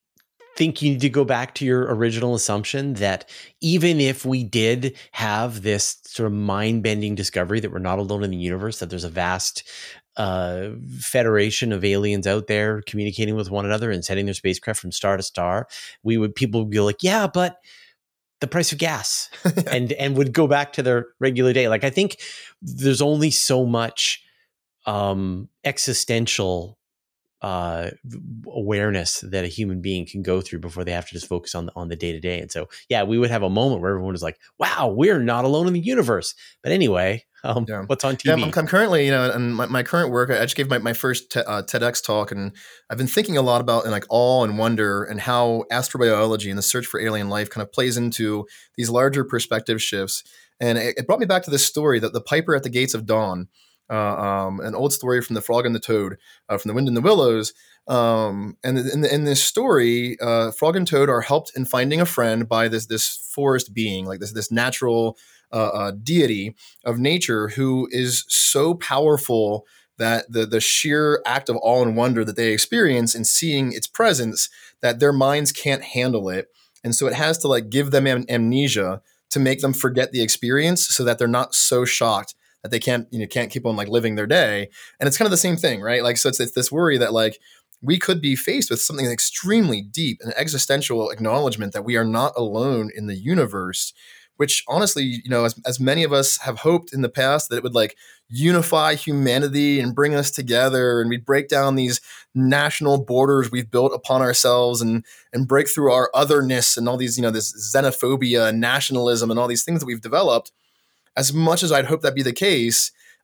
think you need to go back to your original assumption that even if we did have this sort of mind-bending discovery that we're not alone in the universe, that there's a vast uh, federation of aliens out there communicating with one another and sending their spacecraft from star to star, we would people would be like, yeah, but the price of gas and and would go back to their regular day. Like I think there's only so much um, existential uh, awareness that a human being can go through before they have to just focus on the, on the day to day. And so, yeah, we would have a moment where everyone is like, wow, we're not alone in the universe. But anyway, um, yeah. what's on T V? Yeah, I'm, I'm currently, you know, in my, my current work, I just gave my, my first te- uh, TEDx talk, and I've been thinking a lot about and like awe and wonder and how astrobiology and the search for alien life kind of plays into these larger perspective shifts. And it, it brought me back to this story that the Piper at the Gates of Dawn, uh, um, an old story from The Frog and the Toad, uh, from The Wind in the Willows. Um, and in, in this story, uh, Frog and Toad are helped in finding a friend by this this forest being, like this this natural uh, uh, deity of nature who is so powerful that the the sheer act of awe and wonder that they experience in seeing its presence, that their minds can't handle it, and so it has to like give them am- amnesia to make them forget the experience, so that they're not so shocked that they can't you know can't keep on like living their day. And it's kind of the same thing, right? Like so, it's, it's this worry that like we could be faced with something extremely deep, an existential acknowledgement that we are not alone in the universe, which honestly, you know, as, as many of us have hoped in the past that it would like unify humanity and bring us together, and we'd break down these national borders we've built upon ourselves and and break through our otherness and all these, you know, this xenophobia and nationalism and all these things that we've developed. As much as I'd hope that be the case,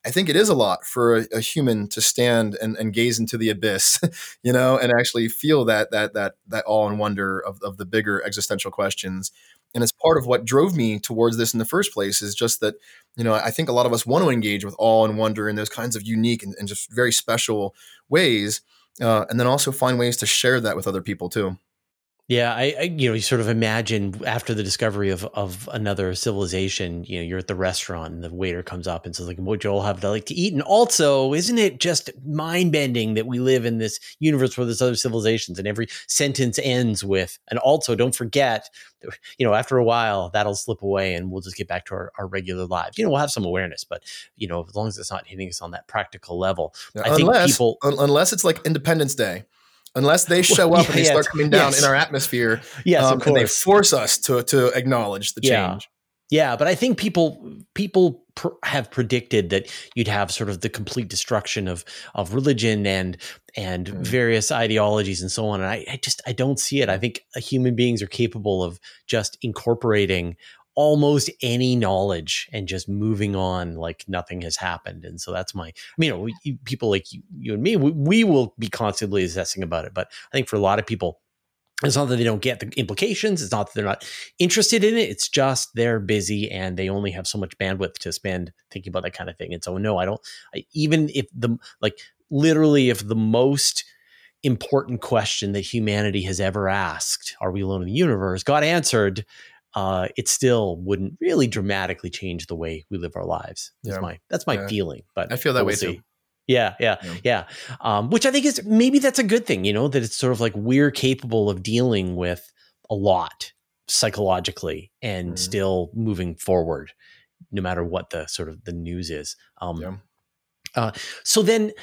I think it is a lot for a, a human to stand and, and gaze into the abyss, you know, and actually feel that that that that awe and wonder of, of the bigger existential questions. And it's part of what drove me towards this in the first place is just that, you know, I think a lot of us want to engage with awe and wonder in those kinds of unique and, and just very special ways. Uh, and then also find ways to share that with other people too. Yeah, I, I, you know, you sort of imagine after the discovery of of another civilization, you know, you're at the restaurant and the waiter comes up and says, like, what do you all have to like to eat? And also, isn't it just mind bending that we live in this universe where there's other civilizations and every sentence ends with, and also don't forget, you know, after a while that'll slip away and we'll just get back to our, our regular lives. You know, we'll have some awareness, but, you know, as long as it's not hitting us on that practical level, Yeah, I unless, think people, un- unless it's like Independence Day. Unless they show up yeah, and they yes, start coming down yes. in our atmosphere, Yes, um, of and they course. force us to to acknowledge the Yeah. change. Yeah, but I think people people pr- have predicted that you'd have sort of the complete destruction of of religion and and Mm. various ideologies and so on. And I, I just I don't see it. I think human beings are capable of just incorporating almost any knowledge and just moving on like nothing has happened. And so that's my, I mean, you know, we, people like you, you and me, we, we will be constantly assessing about it. But I think for a lot of people, it's not that they don't get the implications. It's not that they're not interested in it. It's just they're busy and they only have so much bandwidth to spend thinking about that kind of thing. And so, no, I don't, I, even if the, like literally if the most important question that humanity has ever asked, are we alone in the universe, got answered, uh, it still wouldn't really dramatically change the way we live our lives. That's Yeah. my, that's my Yeah. feeling, but I feel that we'll way see. too. Yeah, yeah, Yeah. yeah. Um, which I think is maybe that's a good thing, you know, that it's sort of like we're capable of dealing with a lot psychologically and Mhm. still moving forward, no matter what the sort of the news is. Um, Yeah. uh, so then,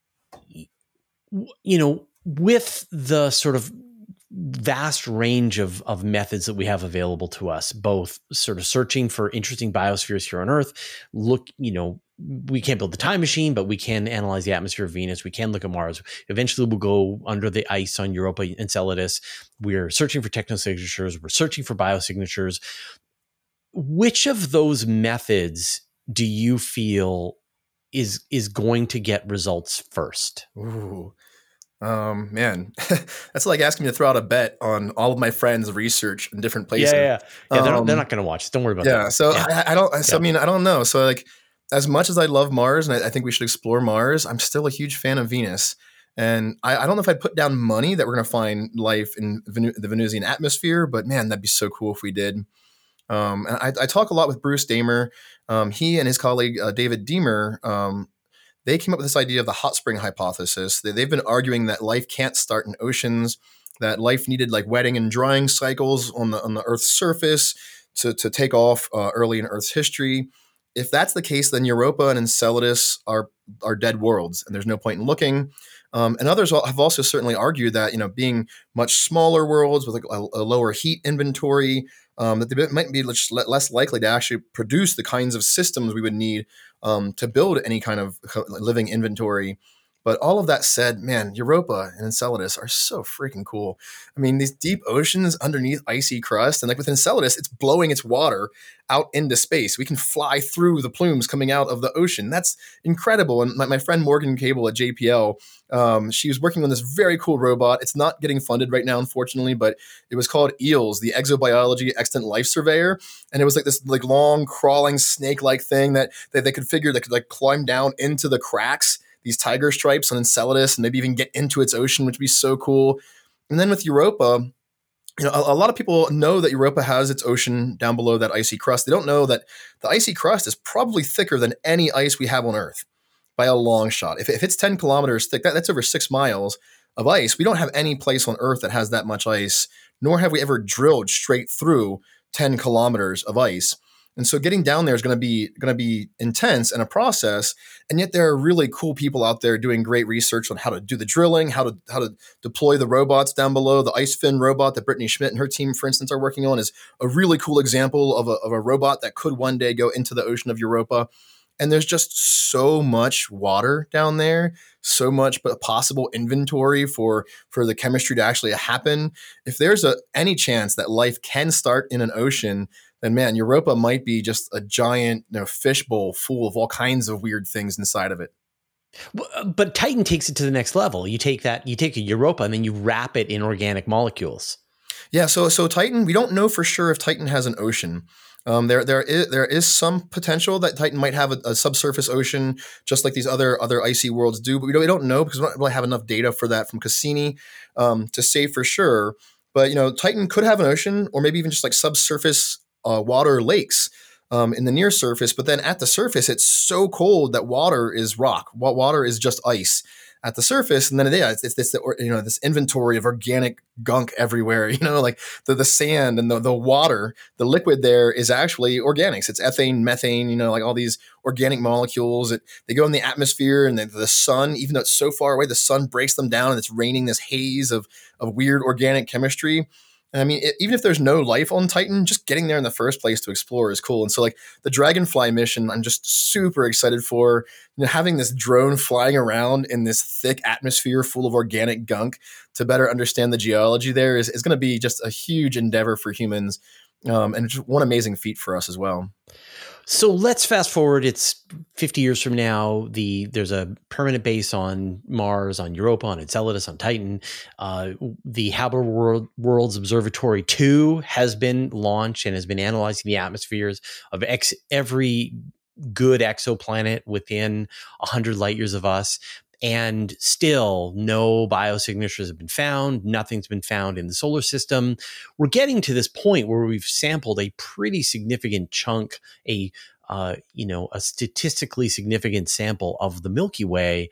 you know, with the sort of vast range of, of methods that we have available to us, both sort of searching for interesting biospheres here on Earth, look, you know, we can't build the time machine, but we can analyze the atmosphere of Venus. We can look at Mars. Eventually we'll go under the ice on Europa and Enceladus. We're searching for technosignatures. We're searching for biosignatures. Which of those methods do you feel is, is going to get results first? Ooh. Um, man, that's like asking me to throw out a bet on all of my friends' research in different places. Yeah, yeah, yeah. They're not, they're Um, not going to watch. Don't worry about yeah. that. So Yeah. I, I don't. So Yeah. I mean, I don't know. So like, as much as I love Mars and I, I think we should explore Mars, I'm still a huge fan of Venus. And I, I don't know if I'd put down money that we're going to find life in Venu- the Venusian atmosphere, but man, that'd be so cool if we did. Um, and I, I talk a lot with Bruce Damer. Um, he and his colleague uh, David Deamer, um, they came up with this idea of the hot spring hypothesis. They, they've been arguing that life can't start in oceans, that life needed like wetting and drying cycles on the on the Earth's surface to, to take off uh, early in Earth's history. If that's the case, then Europa and Enceladus are are dead worlds, and there's no point in looking. Um, and others have also certainly argued that, you know, being much smaller worlds with a, a lower heat inventory, um, that they might be less likely to actually produce the kinds of systems we would need um, to build any kind of living inventory. But all of that said, man, Europa and Enceladus are so freaking cool. I mean, these deep oceans underneath icy crust, and like with Enceladus, it's blowing its water out into space. We can fly through the plumes coming out of the ocean. That's incredible. And my, my friend Morgan Cable at J P L, um, she was working on this very cool robot. It's not getting funded right now, unfortunately, but it was called EELS, the Exobiology Extant Life Surveyor. And it was like this like long, crawling, snake-like thing that, that they could figure that could like climb down into the cracks, these tiger stripes on Enceladus, and maybe even get into its ocean, which would be so cool. And then with Europa, you know, a, a lot of people know that Europa has its ocean down below that icy crust. They don't know that the icy crust is probably thicker than any ice we have on Earth by a long shot. If, if it's ten kilometers thick, that, that's over six miles of ice. We don't have any place on Earth that has that much ice, nor have we ever drilled straight through ten kilometers of ice. And so getting down there is going to be going to be intense and a process. And yet there are really cool people out there doing great research on how to do the drilling, how to how to deploy the robots down below. The IceFin robot that Brittany Schmidt and her team, for instance, are working on is a really cool example of a, of a robot that could one day go into the ocean of Europa. and there's just so much water down there, so much but possible inventory for for the chemistry to actually happen. If there's a any chance that life can start in an ocean, then man, Europa might be just a giant, you know, fishbowl full of all kinds of weird things inside of it. But Titan takes it to the next level. You take that, you take a Europa, and then you wrap it in organic molecules. Yeah, so so Titan, we don't know for sure if Titan has an ocean. Um, there there is there is some potential that Titan might have a, a subsurface ocean, just like these other other icy worlds do, but we don't, we don't know because we don't really have enough data for that from Cassini um, to say for sure. But you know, Titan could have an ocean, or maybe even just like subsurface uh, water lakes um, in the near surface. But then at the surface, it's so cold that water is rock. Water is just ice at the surface, and then yeah, it's, it's this you know this inventory of organic gunk everywhere. You know, like the the sand and the the water, the liquid there is actually organics. It's ethane, methane. You know, like all these organic molecules. It, they go in the atmosphere, and the, the sun, even though it's so far away, the sun breaks them down, and it's raining this haze of of weird organic chemistry. I mean, it, even if there's no life on Titan, just getting there in the first place to explore is cool. And so, like the Dragonfly mission, I'm just super excited for. You know, having this drone flying around in this thick atmosphere full of organic gunk to better understand the geology there is, is going to be just a huge endeavor for humans, um, and just one amazing feat for us as well. So let's fast forward. It's fifty years from now. The there's a permanent base on Mars, on Europa, on Enceladus, on Titan. Uh, the Habitable World, Worlds Observatory two has been launched and has been analyzing the atmospheres of ex, every good exoplanet within one hundred light years of us. And still no biosignatures have been found. Nothing's been found in the solar system. We're getting to this point where we've sampled a pretty significant chunk, a uh, you know, a statistically significant sample of the Milky Way.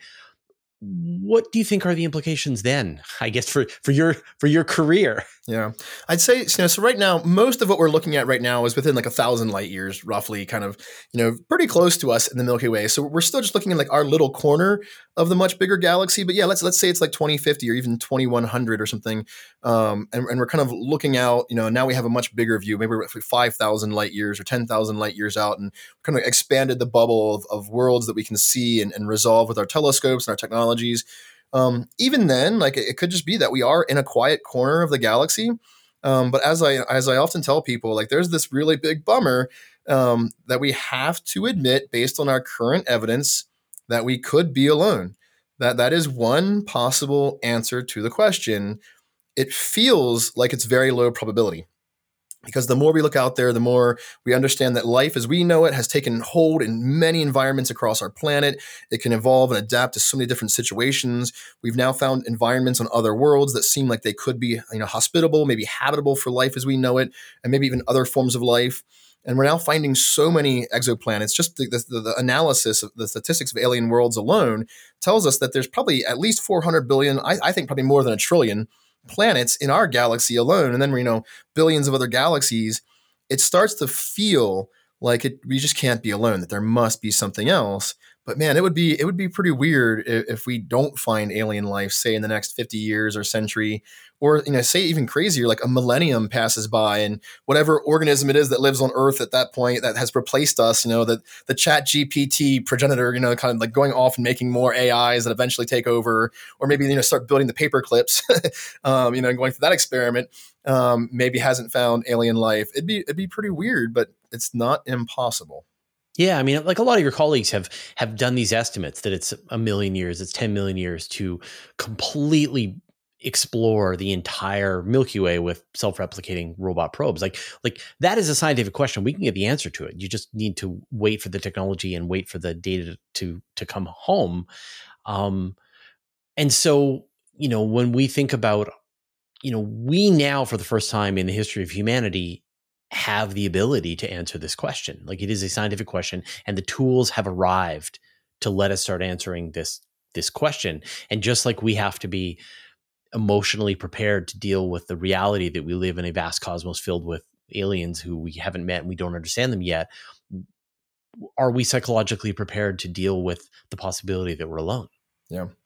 What do you think are the implications then, I guess, for, for your for your career? Yeah, I'd say, you know, so right now, most of what we're looking at right now is within like a thousand light years, roughly, kind of, you know, pretty close to us in the Milky Way. So we're still just looking at like our little corner of the much bigger galaxy. But yeah, let's let's say it's like twenty fifty or even twenty-one hundred or something. Um, and, and we're kind of looking out, you know, now we have a much bigger view. Maybe we're at five thousand light years or ten thousand light years out, and kind of expanded the bubble of, of worlds that we can see and, and resolve with our telescopes and our technologies. Um, even then, like it, it could just be that we are in a quiet corner of the galaxy. Um, but as I as I often tell people, like there's this really big bummer um, that we have to admit, based on our current evidence, that we could be alone. That that is one possible answer to the question. It feels like it's very low probability. Because the more we look out there, the more we understand that life as we know it has taken hold in many environments across our planet. It can evolve and adapt to so many different situations. We've now found environments on other worlds that seem like they could be, you know, hospitable, maybe habitable for life as we know it, and maybe even other forms of life. And we're now finding so many exoplanets. Just the, the, the analysis of the statistics of alien worlds alone tells us that there's probably at least four hundred billion, I, I think probably more than a trillion planets in our galaxy alone, and then, you know, billions of other galaxies. It starts to feel like it, we just can't be alone, that there must be something else. But man, it would be it would be pretty weird if, if we don't find alien life, say in the next fifty years or century, or, you know, say even crazier, like a millennium passes by and whatever organism it is that lives on Earth at that point that has replaced us, you know, that the Chat G P T progenitor, you know, kind of like going off and making more A Is that eventually take over, or maybe, you know, start building the paper clips, um, you know, and going through that experiment, um, maybe hasn't found alien life. It'd be it'd be pretty weird, but it's not impossible. Yeah, I mean, like a lot of your colleagues have have done these estimates that it's a million years, it's ten million years to completely explore the entire Milky Way with self-replicating robot probes. Like, like that is a scientific question. We can get the answer to it. You just need to wait for the technology and wait for the data to to come home. Um, and so, you know, when we think about, you know, we now for the first time in the history of humanity have the ability to answer this question. Like, it is a scientific question, and the tools have arrived to let us start answering this this question. And just like we have to be emotionally prepared to deal with the reality that we live in a vast cosmos filled with aliens who we haven't met and we don't understand them yet, are we psychologically prepared to deal with the possibility that we're alone? Yeah.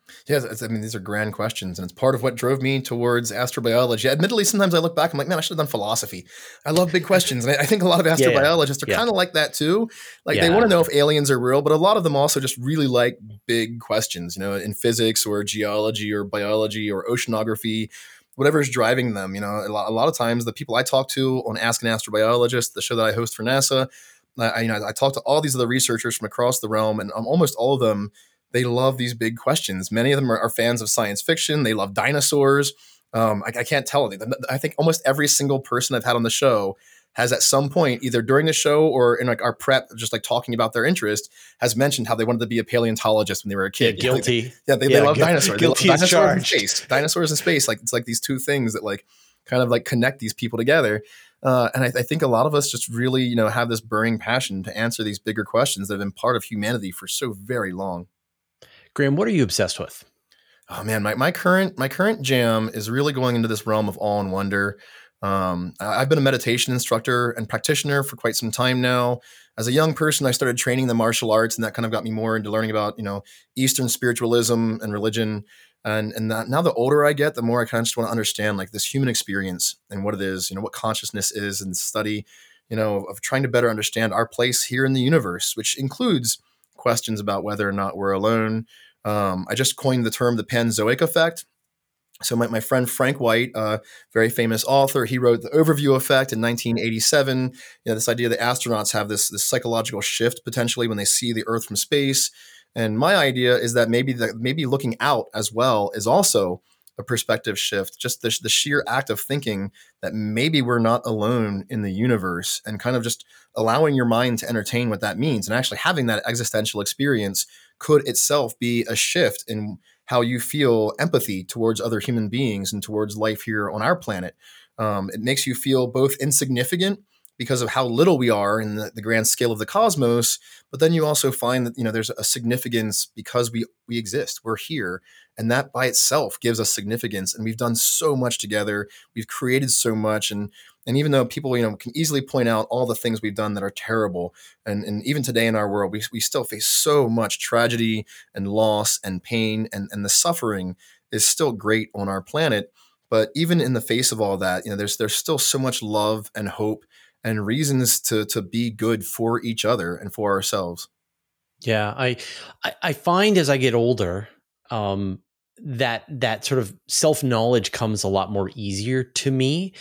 Yeah, I mean, these are grand questions, and it's part of what drove me towards astrobiology. Admittedly, sometimes I look back, I'm like, man, I should have done philosophy. I love big questions, and I think a lot of Yeah, yeah. astrobiologists are Yeah. kind of like that too. Like they Yeah. want to know if aliens are real, but a lot of them also just really like big questions, you know, in physics or geology or biology or oceanography, whatever is driving them. You know, a lot, a lot of times the people I talk to on Ask an Astrobiologist, the show that I host for NASA, I, you know, I talk to all these other researchers from across the realm, and um, almost all of them, they love these big questions. Many of them are, are fans of science fiction. They love dinosaurs. Um, I, I can't tell. I think almost every single person I've had on the show has at some point, either during the show or in like our prep, just like talking about their interest, has mentioned how they wanted to be a paleontologist when they were a kid. Yeah, guilty. You know, yeah, they, yeah, they love gu- dinosaurs. Guilty they love as dinosaurs in charged. space. Dinosaurs in space. Like it's like these two things that like kind of like connect these people together. Uh, and I, I think a lot of us just really, you know, have this burning passion to answer these bigger questions that have been part of humanity for so very long. Graham, what are you obsessed with? Oh man, my, my current my current jam is really going into this realm of awe and wonder. Um, I've been a meditation instructor and practitioner for quite some time now. As a young person, I started training the martial arts, and that kind of got me more into learning about, you know, Eastern spiritualism and religion. And and that, now the older I get, the more I kind of just want to understand like this human experience and what it is, you know, what consciousness is, and study, you know, of trying to better understand our place here in the universe, which includes questions about whether or not we're alone. Um, I just coined the term the Panzoic effect. So my, my friend Frank White, a uh, very famous author, he wrote The Overview Effect in nineteen eighty-seven. You know, this idea that astronauts have this, this psychological shift potentially when they see the Earth from space. And my idea is that maybe the, maybe looking out as well is also a perspective shift, just the, the sheer act of thinking that maybe we're not alone in the universe, and kind of just allowing your mind to entertain what that means, and actually having that existential experience could itself be a shift in how you feel empathy towards other human beings and towards life here on our planet. Um, it makes you feel both insignificant because of how little we are in the, the grand scale of the cosmos, but then you also find that, you know, there's a significance because we we exist, we're here, and that by itself gives us significance. And we've done so much together, we've created so much, and and even though people, you know, can easily point out all the things we've done that are terrible, and and even today in our world, we we still face so much tragedy and loss and pain, and and the suffering is still great on our planet. But even in the face of all that, you know, there's there's still so much love and hope and reasons to to be good for each other and for ourselves. Yeah, I I, I find as I get older, um, that that sort of self knowledge comes a lot more easier to me,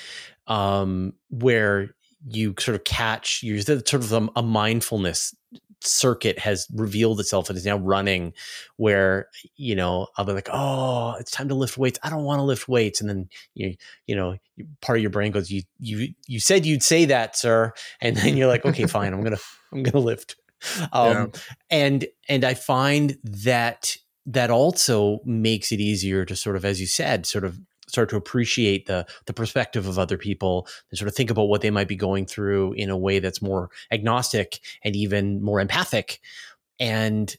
um, where you sort of catch you sort of a, a mindfulness circuit has revealed itself and is now running, where, you know, I'll be like, oh, it's time to lift weights. I don't want to lift weights. And then, you, you know, part of your brain goes, you, you, you said you'd say that, sir. And then you're like, okay, fine. I'm going to, I'm going to lift. Um, yeah. and, and I find that that also makes it easier to sort of, as you said, sort of start to appreciate the the perspective of other people, and sort of think about what they might be going through in a way that's more agnostic and even more empathic. And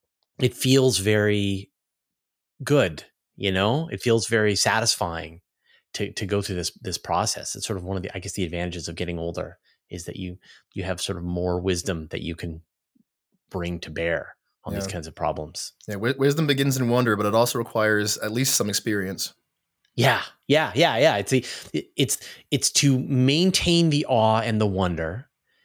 it feels very good, you know, it feels very satisfying to to go through this this process. It's sort of one of the, I guess, the advantages of getting older is that you you have sort of more wisdom that you can bring to bear on yeah. these kinds of problems. Yeah, w- wisdom begins in wonder, but it also requires at least some experience. Yeah, yeah, yeah, yeah. It's a, it's it's to maintain the awe and the wonder.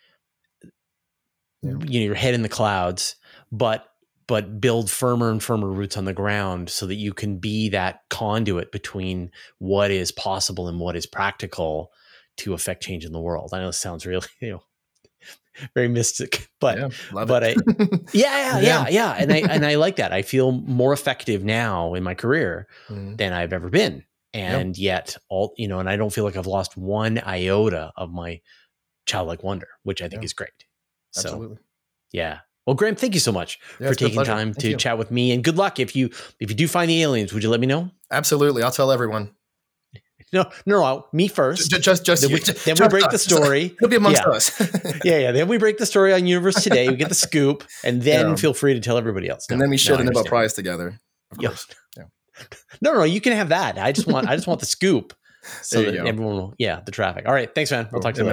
Yeah. You know, your head in the clouds, but but build firmer and firmer roots on the ground so that you can be that conduit between what is possible and what is practical to affect change in the world. I know this sounds really, you know, very mystic, but yeah, but I yeah, yeah, yeah, yeah. And I and I like that. I feel more effective now in my career mm. than I've ever been. And yep. yet all, you know, and I don't feel like I've lost one iota of my childlike wonder, which I think yeah. is great. So, absolutely. Yeah. Well, Graham, thank you so much yeah, for taking time thank to you. chat with me, and good luck. If you, if you do find the aliens, would you let me know? Absolutely. I'll tell everyone. No, no, no, me first. Just, just, just then we, just, then just we break us. the story. It'll be amongst yeah. us. yeah, yeah. Then we break the story on Universe Today. We get the scoop, and then yeah. feel free to tell everybody else. No, and then we share no, the Nobel Prize together. Of yeah. course. Yeah. No, no, you can have that. I just want, I just want the scoop, so that go. everyone will. Yeah, the traffic. All right, thanks, man. We'll cool. talk to you yeah, later. Man.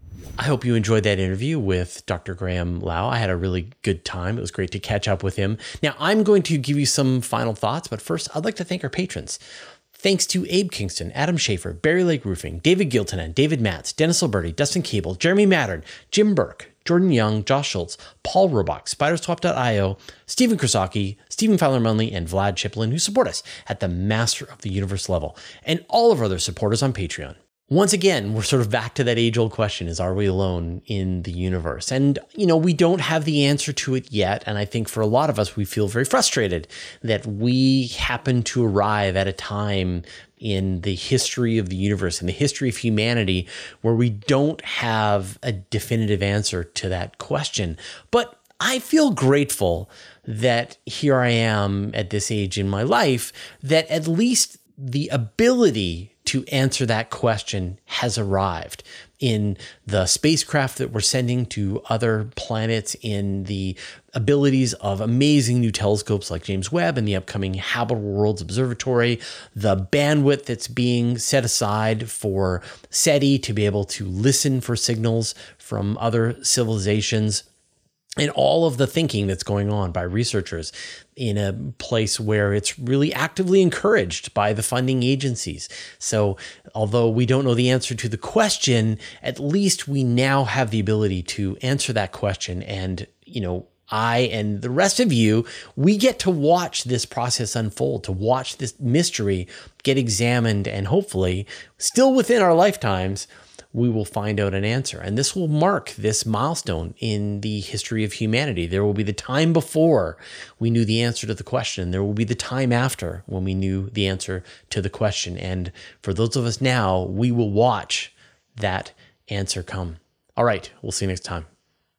I hope you enjoyed that interview with Doctor Graham Lau. I had a really good time. It was great to catch up with him. Now, I'm going to give you some final thoughts, but first, I'd like to thank our patrons. Thanks to Abe Kingston, Adam Schaefer, Barry Lake Roofing, David Giltonen, David Matz, Dennis Alberti, Dustin Cable, Jeremy Mattern, Jim Burke, Jordan Young, Josh Schultz, Paul Robach, Spiderswap dot io, Stephen Krasaki, Stephen Fowler-Munley, and Vlad Chiplin, who support us at the Master of the Universe level, and all of our other supporters on Patreon. Once again, we're sort of back to that age-old question, is are we alone in the universe? And, you know, we don't have the answer to it yet. And I think for a lot of us, we feel very frustrated that we happen to arrive at a time in the history of the universe, in the history of humanity, where we don't have a definitive answer to that question. But I feel grateful that here I am at this age in my life, that at least the ability to answer that question has arrived in the spacecraft that we're sending to other planets, in the abilities of amazing new telescopes like James Webb and the upcoming Habitable Worlds Observatory, the bandwidth that's being set aside for SETI to be able to listen for signals from other civilizations, and all of the thinking that's going on by researchers in a place where it's really actively encouraged by the funding agencies. So although we don't know the answer to the question, at least we now have the ability to answer that question. And, you know, I and the rest of you, we get to watch this process unfold, to watch this mystery get examined, and hopefully, still within our lifetimes, we will find out an answer. And this will mark this milestone in the history of humanity. There will be the time before we knew the answer to the question. There will be the time after when we knew the answer to the question. And for those of us now, we will watch that answer come. All right, we'll see you next time.